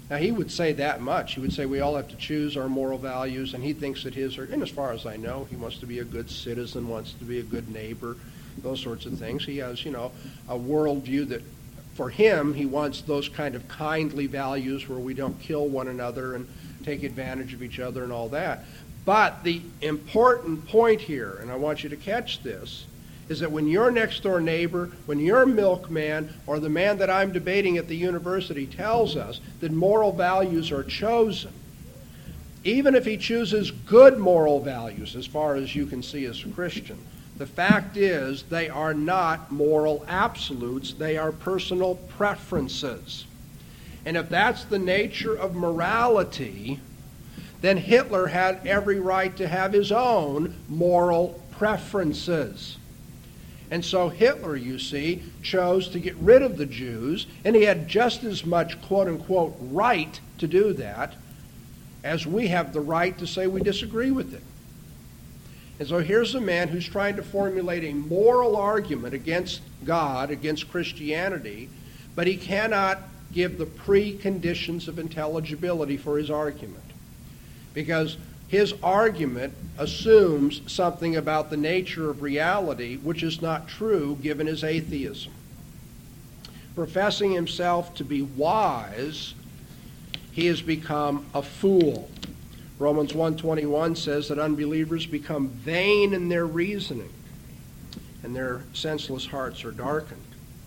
Now, he would say that much. He would say we all have to choose our moral values, and he thinks that his are, and as far as I know, he wants to be a good citizen, wants to be a good neighbor, those sorts of things. He has, you know, a worldview that, for him, he wants those kind of kindly values where we don't kill one another and take advantage of each other and all that. But the important point here, and I want you to catch this, is that when your next door neighbor, when your milkman, or the man that I'm debating at the university tells us that moral values are chosen, even if he chooses good moral values as far as you can see as a Christian, the fact is they are not moral absolutes, they are personal preferences. And if that's the nature of morality, then Hitler had every right to have his own moral preferences. And so Hitler, you see, chose to get rid of the Jews, and he had just as much quote-unquote right to do that as we have the right to say we disagree with it. And so here's a man who's trying to formulate a moral argument against God, against Christianity, but he cannot give the preconditions of intelligibility for his argument. Because his argument assumes something about the nature of reality which is not true given his atheism. Professing himself to be wise, he has become a fool. Romans one twenty-one says that unbelievers become vain in their reasoning, and their senseless hearts are darkened.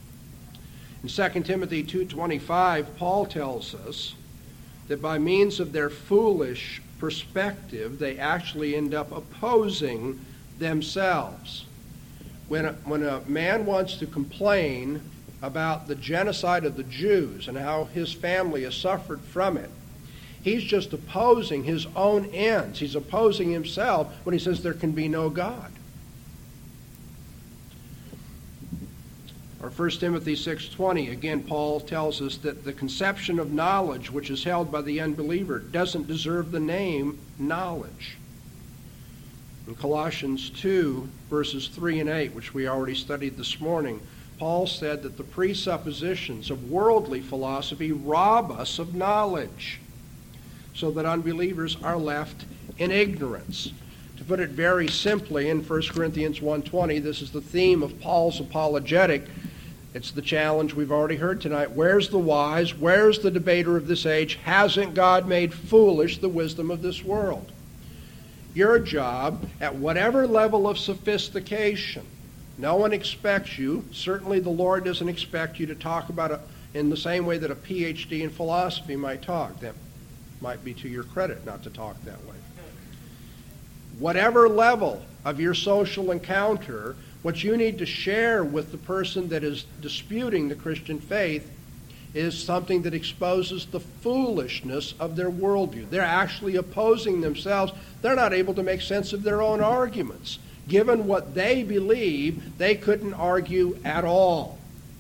In Second Timothy two twenty-five, Paul tells us that by means of their foolish perspective, they actually end up opposing themselves. When a, when a man wants to complain about the genocide of the Jews and how his family has suffered from it, he's just opposing his own ends. He's opposing himself when he says there can be no God. Or First Timothy six twenty, again, Paul tells us that the conception of knowledge which is held by the unbeliever doesn't deserve the name knowledge. In Colossians two, verses three and eight, which we already studied this morning, Paul said that the presuppositions of worldly philosophy rob us of knowledge, so that unbelievers are left in ignorance. To put it very simply, in First Corinthians one twenty, this is the theme of Paul's apologetic. It's the challenge we've already heard tonight. Where's the wise? Where's the debater of this age? Hasn't God made foolish the wisdom of this world? Your job, at whatever level of sophistication, no one expects you, certainly the Lord doesn't expect you to talk about it in the same way that a P H D in philosophy might talk. That might be to your credit not to talk that way. Whatever level of your social encounter, what you need to share with the person that is disputing the Christian faith is something that exposes the foolishness of their worldview. They're actually opposing themselves. They're not able to make sense of their own arguments. Given what they believe, they couldn't argue at all.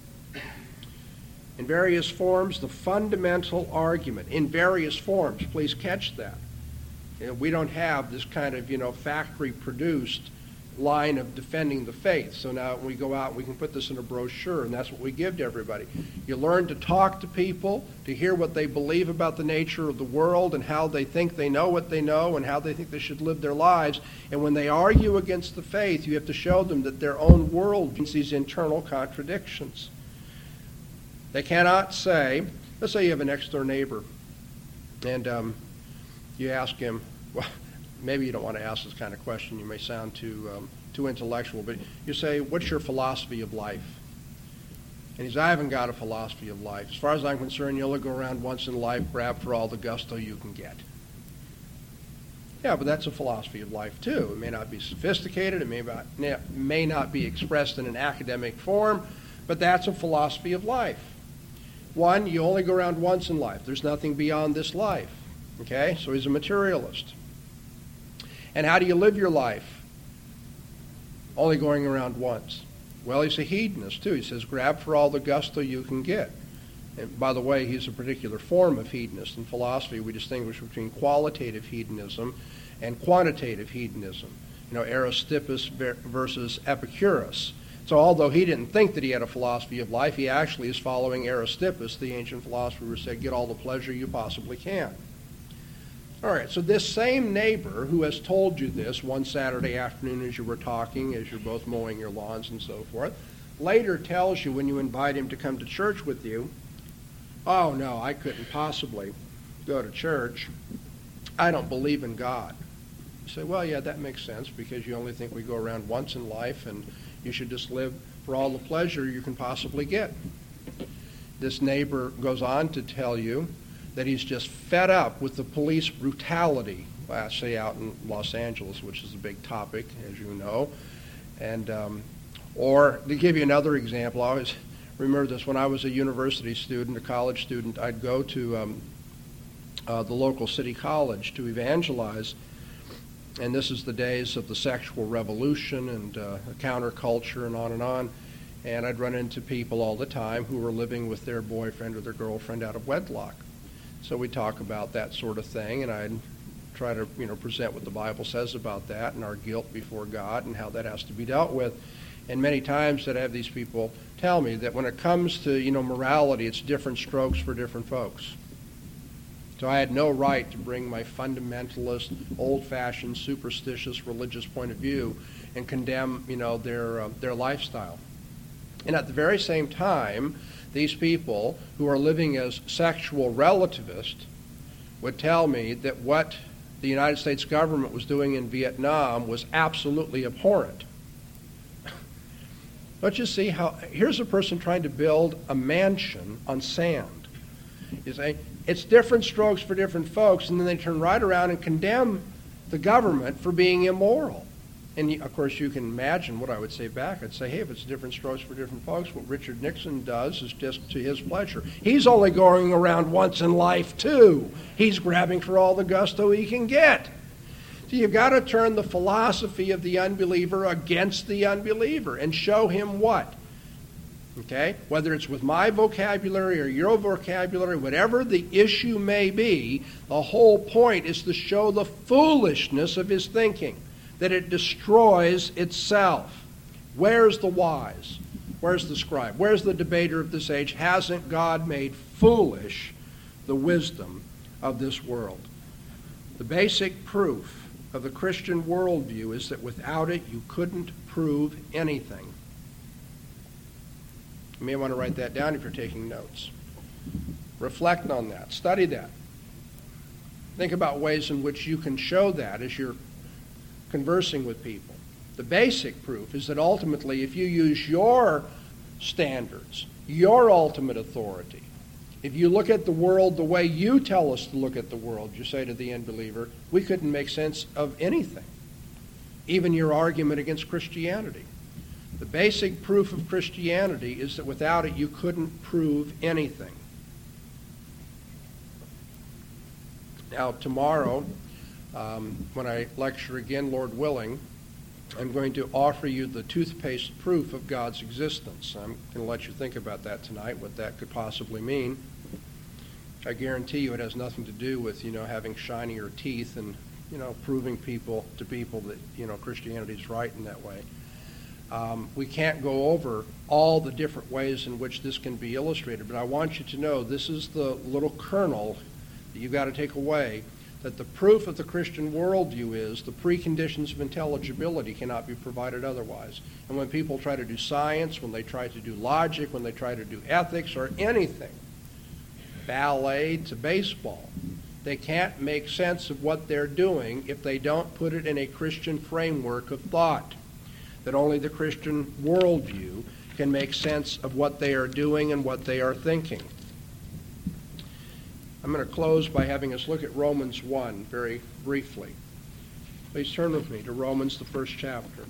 In various forms, the fundamental argument, in various forms, please catch that. You know, we don't have this kind of, you know, factory-produced line of defending the faith. So now when we go out, we can put this in a brochure, and that's what we give to everybody. You learn to talk to people, to hear what they believe about the nature of the world and how they think they know what they know and how they think they should live their lives. And when they argue against the faith, you have to show them that their own world has these internal contradictions. They cannot say, let's say you have a next-door neighbor, and um, you ask him, well, maybe you don't want to ask this kind of question. You may sound too um, too intellectual, but you say, what's your philosophy of life? And he says, I haven't got a philosophy of life. As far as I'm concerned, you only go around once in life, grab for all the gusto you can get. Yeah, but that's a philosophy of life, too. It may not be sophisticated. It may not, may not be expressed in an academic form, but that's a philosophy of life. One, you only go around once in life. There's nothing beyond this life. Okay? So he's a materialist. And how do you live your life? Only going around once. Well, he's a hedonist, too. He says, grab for all the gusto you can get. And by the way, he's a particular form of hedonist. In philosophy, we distinguish between qualitative hedonism and quantitative hedonism. You know, Aristippus versus Epicurus. So although he didn't think that he had a philosophy of life, he actually is following Aristippus, the ancient philosopher who said, get all the pleasure you possibly can. All right, so this same neighbor who has told you this one Saturday afternoon as you were talking, as you're both mowing your lawns and so forth, later tells you when you invite him to come to church with you, oh, no, I couldn't possibly go to church. I don't believe in God. You say, well, yeah, that makes sense because you only think we go around once in life and you should just live for all the pleasure you can possibly get. This neighbor goes on to tell you that he's just fed up with the police brutality, well, say out in Los Angeles, which is a big topic, as you know. And um, or to give you another example, I always remember this. When I was a university student, a college student, I'd go to um, uh, the local city college to evangelize. And this is the days of the sexual revolution and uh, the counterculture and on and on. And I'd run into people all the time who were living with their boyfriend or their girlfriend out of wedlock. So we talk about that sort of thing, and I'd try to, you know, present what the Bible says about that and our guilt before God and how that has to be dealt with. And many times that I have these people tell me that when it comes to, you know, morality, it's different strokes for different folks. So I had no right to bring my fundamentalist, old-fashioned, superstitious, religious point of view and condemn, you know, their uh, their lifestyle. And at the very same time, these people who are living as sexual relativists would tell me that what the United States government was doing in Vietnam was absolutely abhorrent. Don't you see how, here's a person trying to build a mansion on sand. You say, it's different strokes for different folks, and then they turn right around and condemn the government for being immoral. And, of course, you can imagine what I would say back. I'd say, hey, if it's different strokes for different folks, what Richard Nixon does is just to his pleasure. He's only going around once in life, too. He's grabbing for all the gusto he can get. So you've got to turn the philosophy of the unbeliever against the unbeliever and show him what? Okay? Whether it's with my vocabulary or your vocabulary, whatever the issue may be, the whole point is to show the foolishness of his thinking, that it destroys itself. Where's the wise? Where's the scribe? Where's the debater of this age? Hasn't God made foolish the wisdom of this world? The basic proof of the Christian worldview is that without it you couldn't prove anything. You may want to write that down if you're taking notes. Reflect on that. Study that. Think about ways in which you can show that as you're conversing with people. The basic proof is that ultimately if you use your standards, your ultimate authority, if you look at the world the way you tell us to look at the world, you say to the unbeliever, we couldn't make sense of anything, even your argument against Christianity. The basic proof of Christianity is that without it you couldn't prove anything. Now, tomorrow, um, when I lecture again, Lord willing, I'm going to offer you the toothpaste proof of God's existence. I'm going to let you think about that tonight, what that could possibly mean. I guarantee you it has nothing to do with, you know, having shinier teeth and, you know, proving people to people that, you know, Christianity is right in that way. Um, we can't go over all the different ways in which this can be illustrated, but I want you to know this is the little kernel that you've got to take away, that the proof of the Christian worldview is the preconditions of intelligibility cannot be provided otherwise. And when people try to do science, when they try to do logic, when they try to do ethics or anything, ballet to baseball, they can't make sense of what they're doing if they don't put it in a Christian framework of thought. That only the Christian worldview can make sense of what they are doing and what they are thinking. I'm going to close by having us look at Romans one very briefly. Please turn with me to Romans, the first chapter.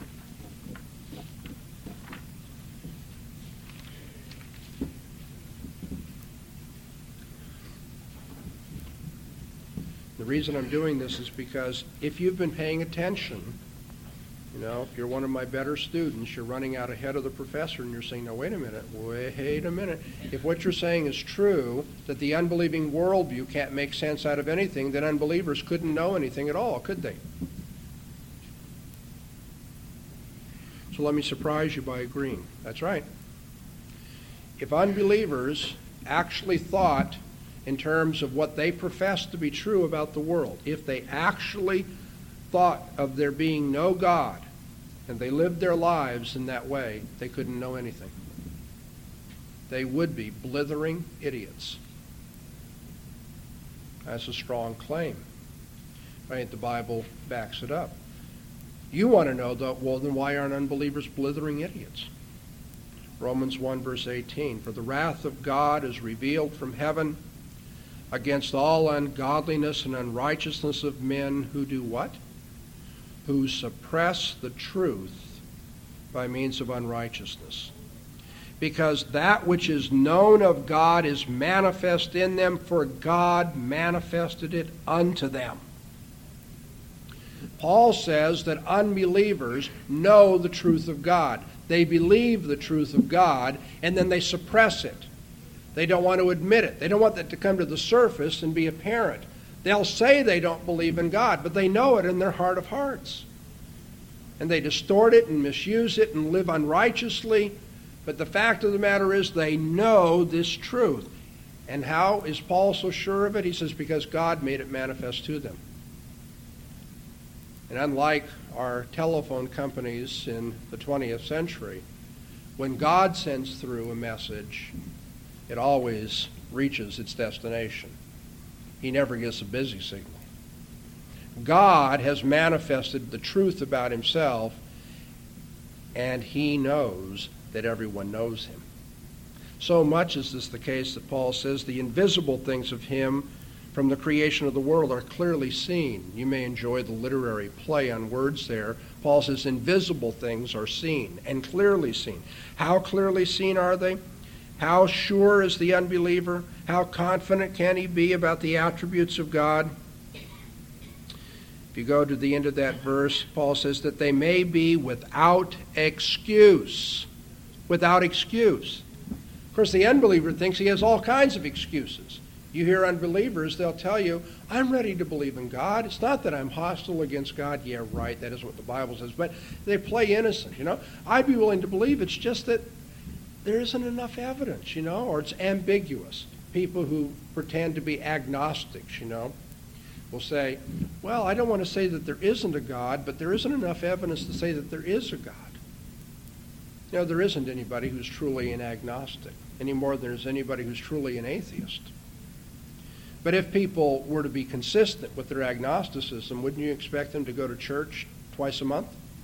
The reason I'm doing this is because if you've been paying attention, you know, if you're one of my better students, you're running out ahead of the professor and you're saying, no, wait a minute, wait a minute. If what you're saying is true, that the unbelieving worldview can't make sense out of anything, then unbelievers couldn't know anything at all, could they? So So let me surprise you by agreeing. That's right. If unbelievers actually thought in terms of what they profess to be true about the world, if they actually thought of there being no God, and they lived their lives in that way, they couldn't know anything. They would be blithering idiots. That's a strong claim. Right? The Bible backs it up. You want to know, though, well, then why aren't unbelievers blithering idiots? Romans one, verse eighteen, for the wrath of God is revealed from heaven against all ungodliness and unrighteousness of men who do what? Who suppress the truth by means of unrighteousness. Because that which is known of God is manifest in them, for God manifested it unto them. Paul says that unbelievers know the truth of God. They believe the truth of God, and then they suppress it. They don't want to admit it. They don't want that to come to the surface and be apparent. They'll say they don't believe in God, but they know it in their heart of hearts. And they distort it and misuse it and live unrighteously. But the fact of the matter is they know this truth. And how is Paul so sure of it? He says, because God made it manifest to them. And unlike our telephone companies in the twentieth century, when God sends through a message, it always reaches its destination. He never gets a busy signal. God has manifested the truth about himself, and he knows that everyone knows him. So much is this the case that Paul says the invisible things of him from the creation of the world are clearly seen. You may enjoy the literary play on words there. Paul says invisible things are seen and clearly seen. How clearly seen are they? How sure is the unbeliever? How confident can he be about the attributes of God? If you go to the end of that verse, Paul says that they may be without excuse. Without excuse. Of course, the unbeliever thinks he has all kinds of excuses. You hear unbelievers, they'll tell you, I'm ready to believe in God. It's not that I'm hostile against God. Yeah, right, that is what the Bible says. But they play innocent, you know. I'd be willing to believe. It's just that there isn't enough evidence, you know, or it's ambiguous. People who pretend to be agnostics, you know, will say, well, I don't want to say that there isn't a God, but there isn't enough evidence to say that there is a God. You know, there isn't anybody who's truly an agnostic, any more than there's anybody who's truly an atheist. But if people were to be consistent with their agnosticism, wouldn't you expect them to go to church twice a month?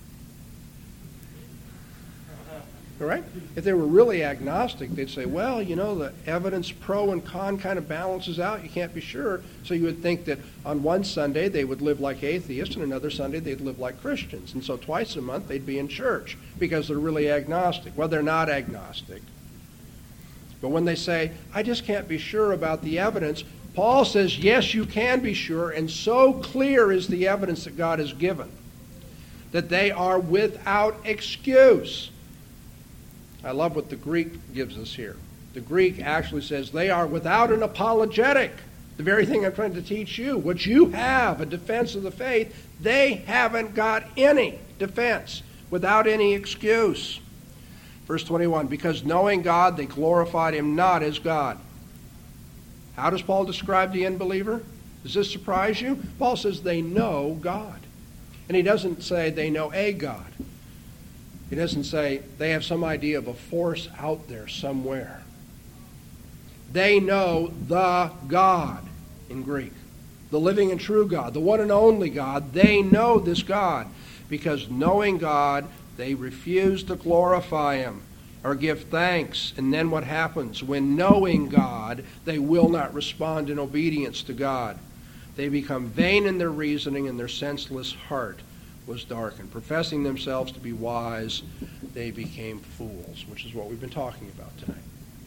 All right? If they were really agnostic, they'd say, well, you know, the evidence pro and con kind of balances out. You can't be sure. So you would think that on one Sunday they would live like atheists and another Sunday they'd live like Christians. And so twice a month they'd be in church because they're really agnostic. Well, they're not agnostic. But when they say, I just can't be sure about the evidence, Paul says, yes, you can be sure, and so clear is the evidence that God has given that they are without excuse. I love what the Greek gives us here. The Greek actually says they are without an apologetic. The very thing I'm trying to teach you, what you have, a defense of the faith, they haven't got any defense, without any excuse. Verse twenty-one, because knowing God, they glorified him not as God. How does Paul describe the unbeliever? Does this surprise you? Paul says they know God. And he doesn't say they know a God. He doesn't say they have some idea of a force out there somewhere. They know the God in Greek, the living and true God, the one and only God. They know this God because knowing God, they refuse to glorify him or give thanks. And then what happens? When knowing God, they will not respond in obedience to God. They become vain in their reasoning, and their senseless heart was darkened. Professing themselves to be wise, they became fools, which is what we've been talking about tonight.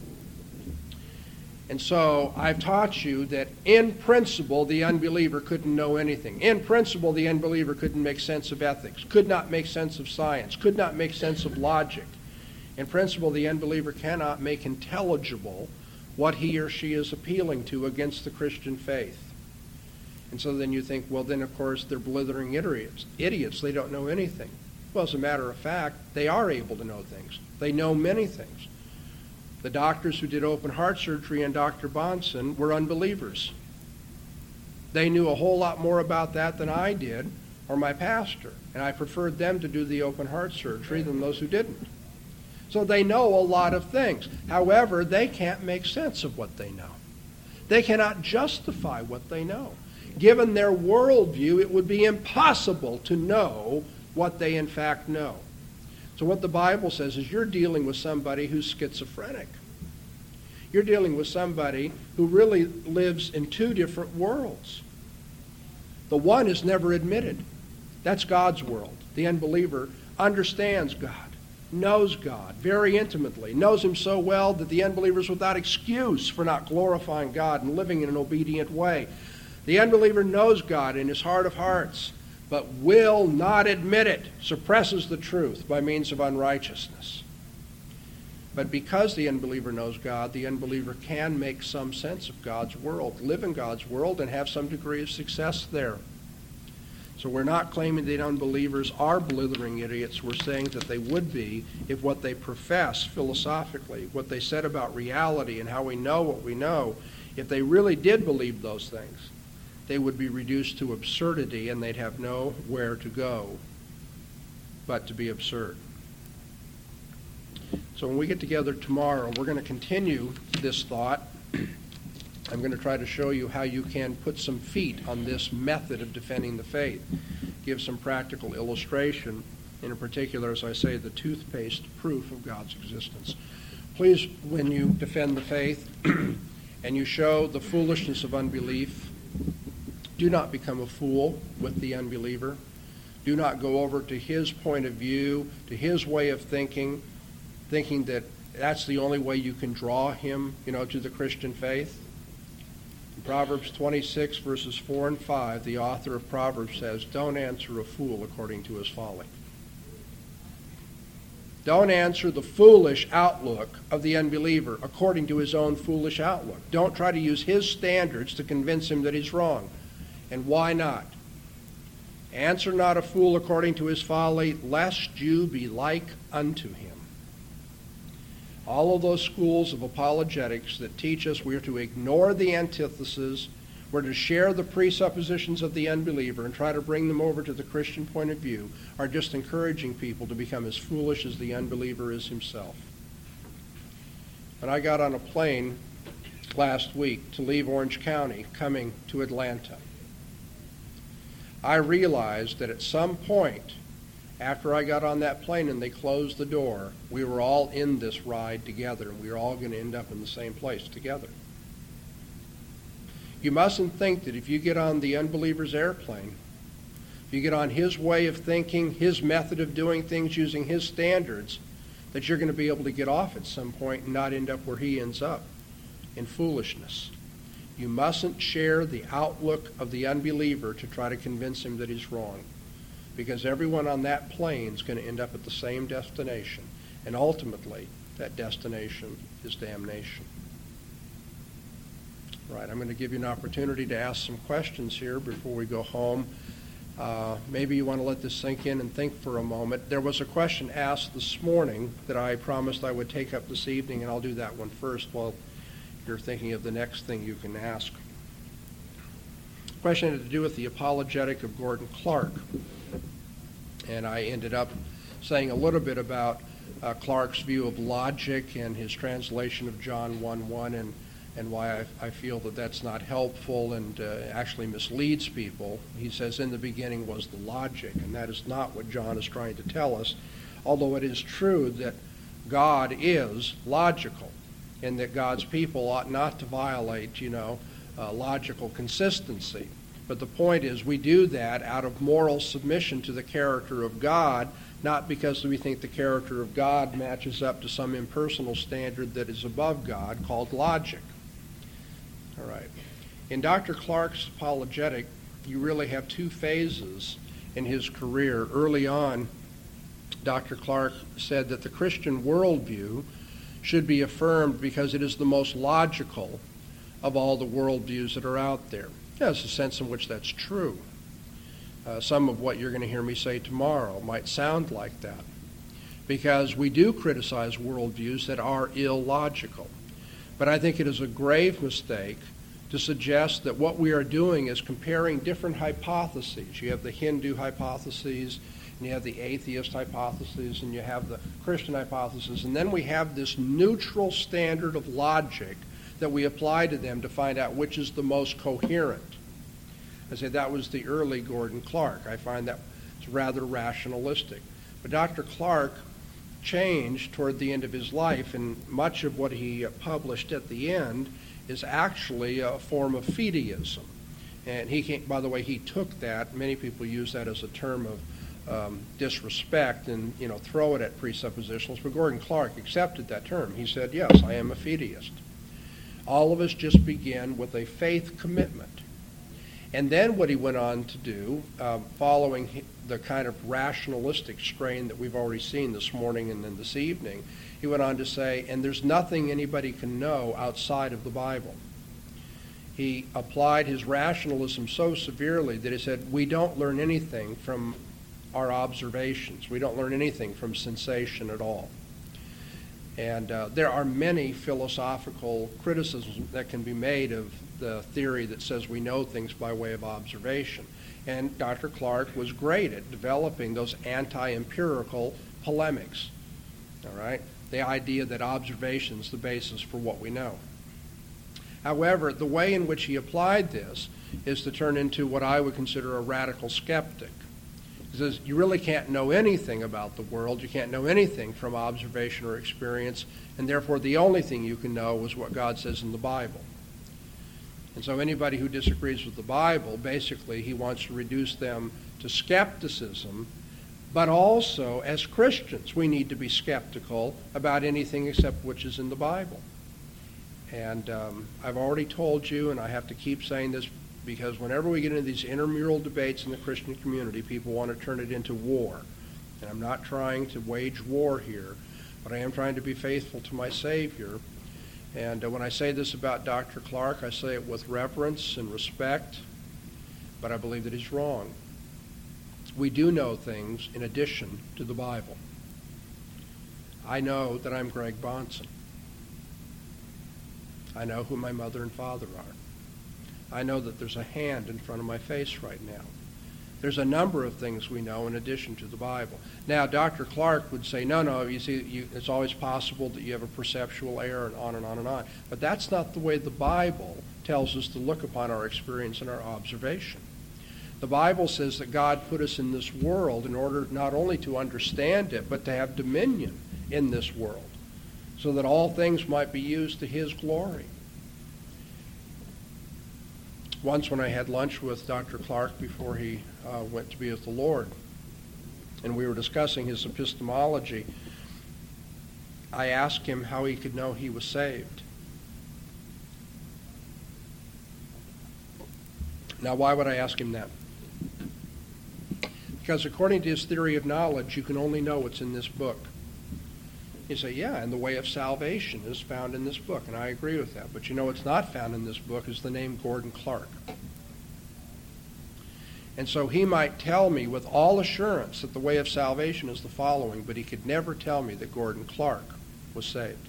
And so I've taught you that in principle, the unbeliever couldn't know anything. In principle, the unbeliever couldn't make sense of ethics, could not make sense of science, could not make sense of logic. In principle, the unbeliever cannot make intelligible what he or she is appealing to against the Christian faith. And so then you think, well, then, of course, they're blithering idiots. Idiots, they don't know anything. Well, as a matter of fact, they are able to know things. They know many things. The doctors who did open heart surgery on Doctor Bonson were unbelievers. They knew a whole lot more about that than I did or my pastor, and I preferred them to do the open heart surgery than those who didn't. So they know a lot of things. However, they can't make sense of what they know. They cannot justify what they know. Given their worldview, it would be impossible to know what they in fact know. So what the Bible says is you're dealing with somebody who's schizophrenic. You're dealing with somebody who really lives in two different worlds. The one is never admitted. That's God's world. The unbeliever understands God, knows God very intimately, knows him so well that the unbeliever is without excuse for not glorifying God and living in an obedient way. The unbeliever knows God in his heart of hearts, but will not admit it, suppresses the truth by means of unrighteousness. But because the unbeliever knows God, the unbeliever can make some sense of God's world, live in God's world, and have some degree of success there. So we're not claiming that unbelievers are blithering idiots. We're saying that they would be if what they profess philosophically, what they said about reality and how we know what we know, if they really did believe those things, they would be reduced to absurdity and they'd have nowhere to go but to be absurd. So when we get together tomorrow, we're going to continue this thought. I'm going to try to show you how you can put some feet on this method of defending the faith, give some practical illustration, and in particular, as I say, the toothpaste proof of God's existence. Please, when you defend the faith and you show the foolishness of unbelief, do not become a fool with the unbeliever. Do not go over to his point of view, to his way of thinking, thinking that that's the only way you can draw him, you know, to the Christian faith. In Proverbs twenty-six, verses four and five, the author of Proverbs says, don't answer a fool according to his folly. Don't answer the foolish outlook of the unbeliever according to his own foolish outlook. Don't try to use his standards to convince him that he's wrong. And why not? Answer not a fool according to his folly, lest you be like unto him. All of those schools of apologetics that teach us we're to ignore the antithesis, we're to share the presuppositions of the unbeliever and try to bring them over to the Christian point of view, are just encouraging people to become as foolish as the unbeliever is himself. When I got on a plane last week to leave Orange County, coming to Atlanta, I realized that at some point, after I got on that plane and they closed the door, we were all in this ride together, and we were all going to end up in the same place together. You mustn't think that if you get on the unbeliever's airplane, if you get on his way of thinking, his method of doing things using his standards, that you're going to be able to get off at some point and not end up where he ends up, in foolishness. You mustn't share the outlook of the unbeliever to try to convince him that he's wrong, because everyone on that plane is going to end up at the same destination, and ultimately that destination is damnation. Right, I'm going to give you an opportunity to ask some questions here before we go home. Uh, maybe you want to let this sink in and think for a moment. There was a question asked this morning that I promised I would take up this evening, and I'll do that one first while you're thinking of the next thing you can ask. The question had to do with the apologetic of Gordon Clark. And I ended up saying a little bit about uh, Clark's view of logic and his translation of John one one, and, and why I, I feel that that's not helpful and uh, actually misleads people. He says, in the beginning was the logic, and that is not what John is trying to tell us, although it is true that God is logical, and that God's people ought not to violate, you know, uh, logical consistency. But the point is, we do that out of moral submission to the character of God, not because we think the character of God matches up to some impersonal standard that is above God, called logic. All right. In Doctor Clark's apologetic, you really have two phases in his career. Early on, Doctor Clark said that the Christian worldview should be affirmed because it is the most logical of all the worldviews that are out there. There's a sense in which that's true. Uh, some of what you're going to hear me say tomorrow might sound like that, because we do criticize worldviews that are illogical. But I think it is a grave mistake to suggest that what we are doing is comparing different hypotheses. You have the Hindu hypotheses, and you have the atheist hypotheses, and you have the Christian hypothesis, and then we have this neutral standard of logic that we apply to them to find out which is the most coherent. I say that was the early Gordon Clark. I find that it's rather rationalistic. But Doctor Clark changed toward the end of his life, and much of what he published at the end is actually a form of fideism. And he came, by the way, he took that. Many people use that as a term of um, disrespect and, you know, throw it at presuppositionalists. But Gordon Clark accepted that term. He said, yes, I am a fideist. All of us just begin with a faith commitment. And then what he went on to do, uh, following the kind of rationalistic strain that we've already seen this morning and then this evening, he went on to say, and there's nothing anybody can know outside of the Bible. He applied his rationalism so severely that he said, we don't learn anything from our observations. We don't learn anything from sensation at all. And uh, there are many philosophical criticisms that can be made of the theory that says we know things by way of observation. And Doctor Clark was great at developing those anti-empirical polemics, all right? The idea that observation is the basis for what we know. However, the way in which he applied this is to turn into what I would consider a radical skeptic. He says, you really can't know anything about the world, you can't know anything from observation or experience, and therefore the only thing you can know is what God says in the Bible. And so anybody who disagrees with the Bible, basically he wants to reduce them to skepticism, but also as Christians we need to be skeptical about anything except which is in the Bible. And um, I've already told you, and I have to keep saying this, because whenever we get into these intramural debates in the Christian community, people want to turn it into war. And I'm not trying to wage war here, but I am trying to be faithful to my Savior. And uh, when I say this about Doctor Clark, I say it with reverence and respect, but I believe that he's wrong. We do know things in addition to the Bible. I know that I'm Greg Bahnsen. I know who my mother and father are. I know that there's a hand in front of my face right now. There's a number of things we know in addition to the Bible. Now, Doctor Clark would say, no, no, you see, you, it's always possible that you have a perceptual error, and on and on and on. But that's not the way the Bible tells us to look upon our experience and our observation. The Bible says that God put us in this world in order not only to understand it, but to have dominion in this world, so that all things might be used to His glory. Once when I had lunch with Doctor Clark before he uh, went to be with the Lord, and we were discussing his epistemology, I asked him how he could know he was saved. Now, why would I ask him that? Because according to his theory of knowledge, you can only know what's in this book. You say, yeah, and the way of salvation is found in this book, and I agree with that. But you know what's not found in this book is the name Gordon Clark. And so he might tell me with all assurance that the way of salvation is the following, but he could never tell me that Gordon Clark was saved.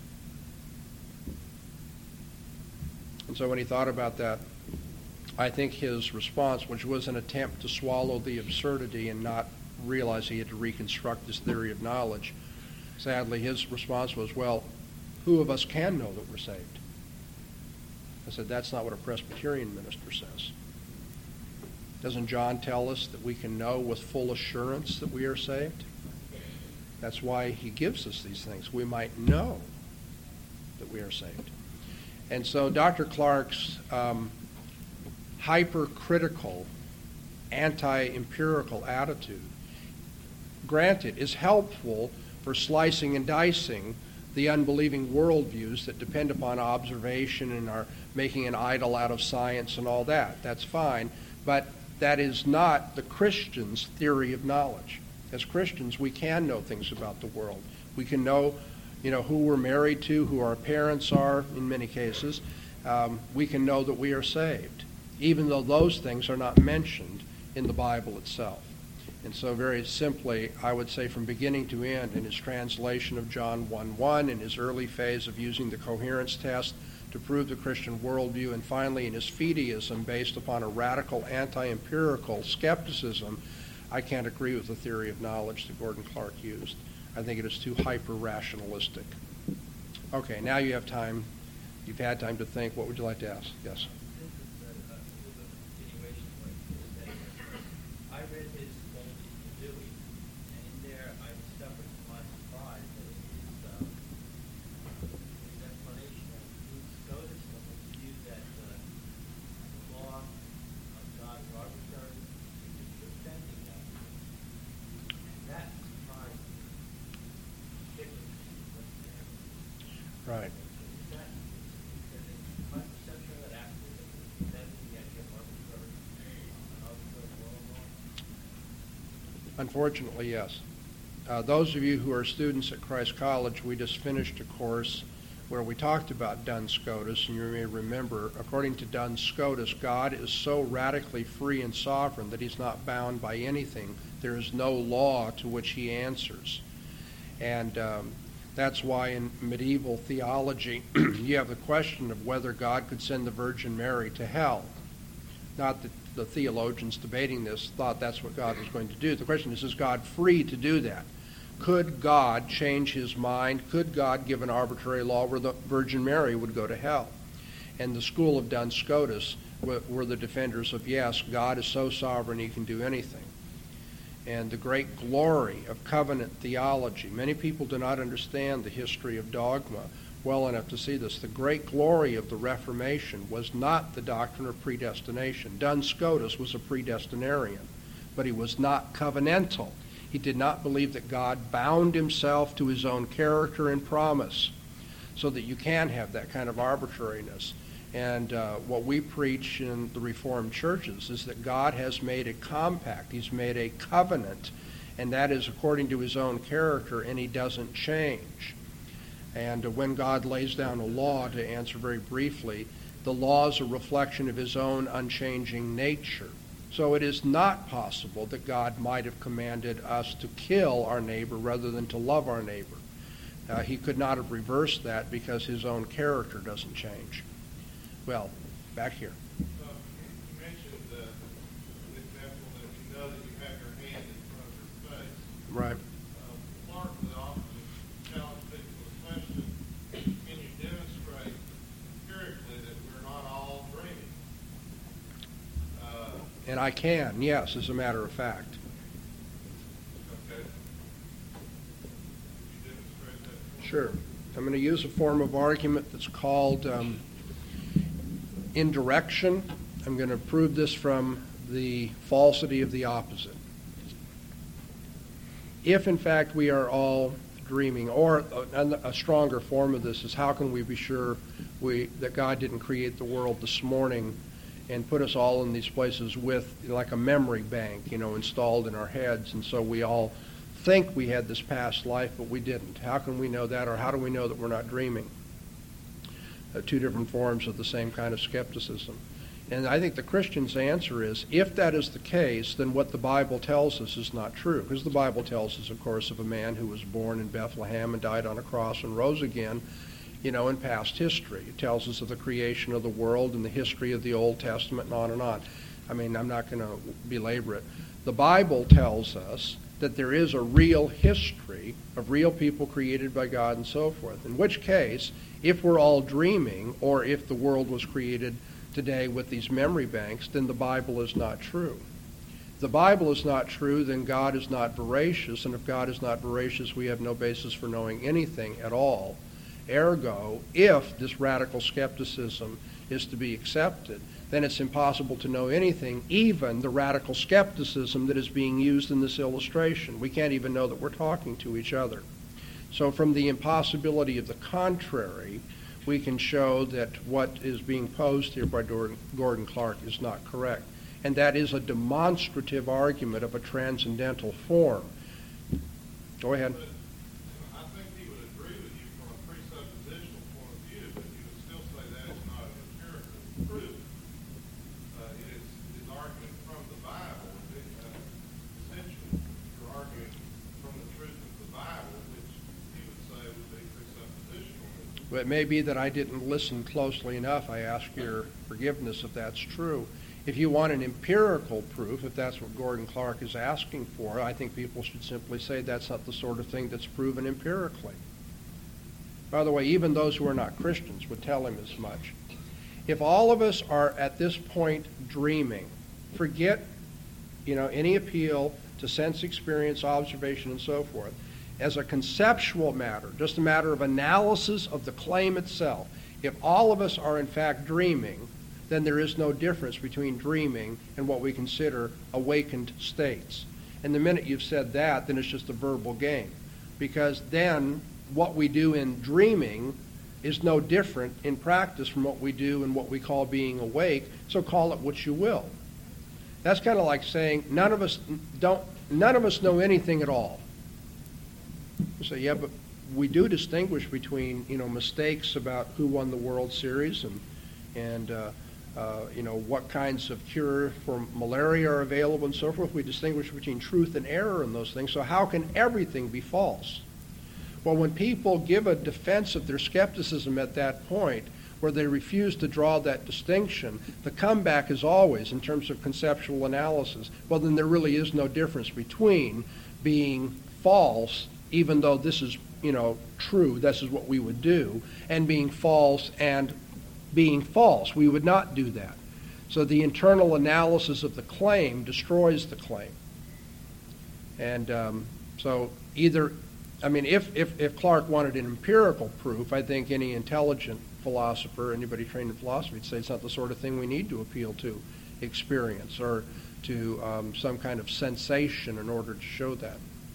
And so when he thought about that, I think his response, which was an attempt to swallow the absurdity and not realize he had to reconstruct his theory of knowledge, sadly, his response was, well, who of us can know that we're saved? I said, that's not what a Presbyterian minister says. Doesn't John tell us that we can know with full assurance that we are saved? That's why he gives us these things. We might know that we are saved. And so Doctor Clark's um, hypercritical, anti-empirical attitude, granted, is helpful for slicing and dicing the unbelieving worldviews that depend upon observation and are making an idol out of science and all that. That's fine, but that is not the Christian's theory of knowledge. As Christians, we can know things about the world. We can know, you know, who we're married to, who our parents are in many cases. Um, we can know that we are saved, even though those things are not mentioned in the Bible itself. And so very simply, I would say from beginning to end, in his translation of John one one, in his early phase of using the coherence test to prove the Christian worldview, and finally in his fideism based upon a radical anti-empirical skepticism, I can't agree with the theory of knowledge that Gordon Clark used. I think it is too hyper-rationalistic. Okay, now you have time. You've had time to think. What would you like to ask? Yes. I read his Only to Dewey, and in there I discovered to my surprise that his, uh, his explanation of Duke Scotus was view that uh, the law of God is arbitrary, is defending that. And that surprised me. Right. Is that, is my perception of that accurate, that it's defending the idea of arbitrary, an arbitrary moral law? Unfortunately, yes. Uh, those of you who are students at Christ College, we just finished a course where we talked about Duns Scotus, and you may remember, according to Duns Scotus, God is so radically free and sovereign that he's not bound by anything. There is no law to which he answers. And um, that's why in medieval theology, you have the question of whether God could send the Virgin Mary to hell. Not that the theologians debating this thought that's what God was going to do. The question is, is God free to do that? Could God change his mind? Could God give an arbitrary law where the Virgin Mary would go to hell? And the school of Duns Scotus were the defenders of, yes, God is so sovereign he can do anything. And the great glory of covenant theology, many people do not understand the history of dogma well enough to see this. The great glory of the Reformation was not the doctrine of predestination. Duns Scotus was a predestinarian, but he was not covenantal. He did not believe that God bound himself to his own character and promise, so that you can have that kind of arbitrariness. And uh, what we preach in the Reformed churches is that God has made a compact. He's made a covenant, and that is according to his own character, and he doesn't change. And uh, when God lays down a law, to answer very briefly, the law is a reflection of his own unchanging nature. So it is not possible that God might have commanded us to kill our neighbor rather than to love our neighbor. Uh, he could not have reversed that because his own character doesn't change. Well, back here. So you mentioned uh, the example that you know that you have your hand in front of your face. Right. Uh, Clark would often challenge people with the question, can you demonstrate empirically that we're not all dreaming? Uh, And I can, yes, as a matter of fact. okay. Can you demonstrate that? Sure. I'm going to use a form of argument that's called um, indirection. I'm going to prove this from the falsity of the opposite. If, in fact, we are all dreaming, or a, a stronger form of this is, how can we be sure we that God didn't create the world this morning and put us all in these places with, like a memory bank, you know, installed in our heads, and so we all think we had this past life, but we didn't. How can we know that, or how do we know that we're not dreaming? Uh, two different forms of the same kind of skepticism. And I think the Christian's answer is, if that is the case, then what the Bible tells us is not true. Because the Bible tells us, of course, of a man who was born in Bethlehem and died on a cross and rose again, you know, in past history. It tells us of the creation of the world and the history of the Old Testament and on and on. I mean, I'm not going to belabor it. The Bible tells us that there is a real history of real people created by God and so forth. In which case, if we're all dreaming, or if the world was created today with these memory banks, then the Bible is not true. If the Bible is not true, then God is not veracious, and if God is not veracious, we have no basis for knowing anything at all. Ergo, if this radical skepticism is to be accepted, then it's impossible to know anything, even the radical skepticism that is being used in this illustration. We can't even know that we're talking to each other. So from the impossibility of the contrary, we can show that what is being posed here by Gordon Clark is not correct. And that is a demonstrative argument of a transcendental form. Go ahead. But I think he would agree with you from a presuppositional point of view, but he would still say that is not an empirical proof. Uh, it is his argument from the Bible. If It may be that I didn't listen closely enough. I ask your forgiveness if that's true. If you want an empirical proof, if that's what Gordon Clark is asking for, I think people should simply say that's not the sort of thing that's proven empirically. By the way, even those who are not Christians would tell him as much. If all of us are at this point dreaming, forget, you know, any appeal to sense experience, observation, and so forth. As a conceptual matter, just a matter of analysis of the claim itself, if all of us are in fact dreaming, then there is no difference between dreaming and what we consider awakened states. And the minute you've said that, then it's just a verbal game. Because then what we do in dreaming is no different in practice from what we do in what we call being awake, so call it what you will. That's kind of like saying none of us don't none of us know anything at all. You say, yeah, but we do distinguish between, you know, mistakes about who won the World Series and and uh, uh, you know, what kinds of cure for malaria are available and so forth. We distinguish between truth and error in those things. So how can everything be false? Well, when people give a defense of their skepticism at that point, where they refuse to draw that distinction, the comeback is always, in terms of conceptual analysis, well, then there really is no difference between being false, even though this is, you know, true, this is what we would do, and being false and being false. We would not do that. So the internal analysis of the claim destroys the claim. And um, so either, I mean, if, if, if Clark wanted an empirical proof, I think any intelligent philosopher, anybody trained in philosophy, would say it's not the sort of thing we need to appeal to experience or to um, some kind of sensation in order to show that.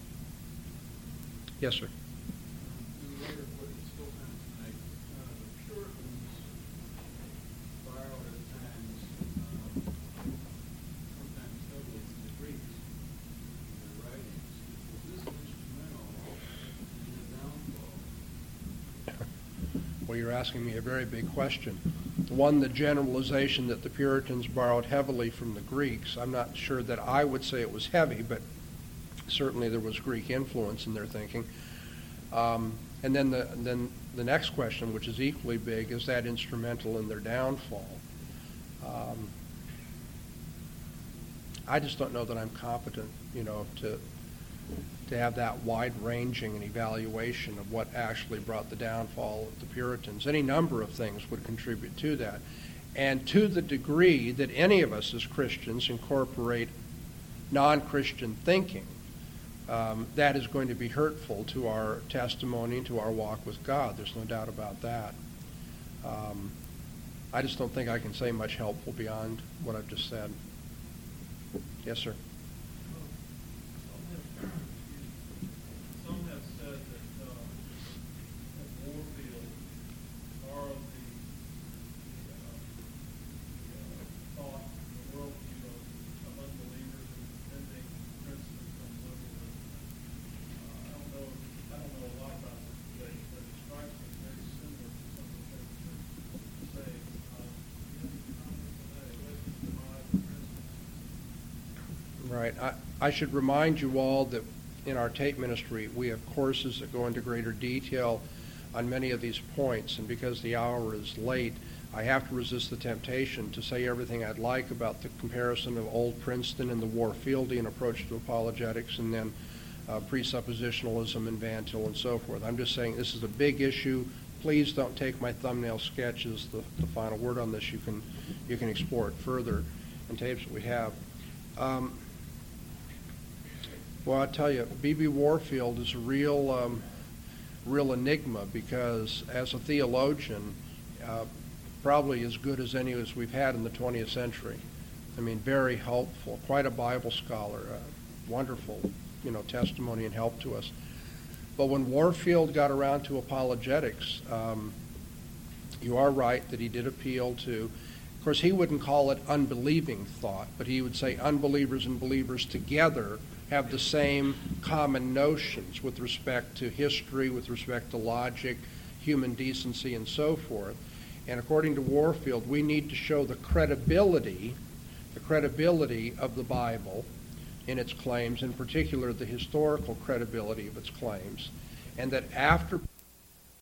Yes, sir. In light of what you spoke on tonight, uh, the Puritans borrowed at times, um, sometimes heavily from the Greeks in their writings. Was this instrumental in the downfall? Well, you're asking me a very big question. One, the generalization that the Puritans borrowed heavily from the Greeks. I'm not sure that I would say it was heavy, but certainly there was Greek influence in their thinking. Um, and then the then the next question, which is equally big, is that instrumental in their downfall? Um, I just don't know that I'm competent, you know, to to have that wide-ranging an evaluation of what actually brought the downfall of the Puritans. Any number of things would contribute to that. And to the degree that any of us as Christians incorporate non-Christian thinking, um, that is going to be hurtful to our testimony and to our walk with God. There's no doubt about that. Um, I just don't think I can say much helpful beyond what I've just said. Yes, sir. Some have said that, uh, that Warfield borrowed the, the, uh, the uh, thought, the worldview of, of unbelievers and defending Princeton from liberalism. Uh, I don't know, I don't know a lot about this today, but it strikes me very similar to some of the things that say, uh, you know, today, let's divide the Princeton. Right. I, I should remind you all that in our tape ministry, we have courses that go into greater detail on many of these points, and because the hour is late, I have to resist the temptation to say everything I'd like about the comparison of old Princeton and the Warfieldian approach to apologetics, and then uh, presuppositionalism and Van Til and so forth. I'm just saying this is a big issue. Please don't take my thumbnail sketch as the, the final word on this. You can you can explore it further in tapes that we have. Um, Well, I tell you, B B Warfield is a real, um, real enigma because, as a theologian, uh, probably as good as any as we've had in the twentieth century. I mean, very helpful, quite a Bible scholar, uh, wonderful, you know, testimony and help to us. But when Warfield got around to apologetics, um, you are right that he did appeal to. Of course, he wouldn't call it unbelieving thought, but he would say unbelievers and believers together have the same common notions with respect to history, with respect to logic, human decency, and so forth. And according to Warfield, we need to show the credibility, the credibility of the Bible in its claims, in particular the historical credibility of its claims, and that after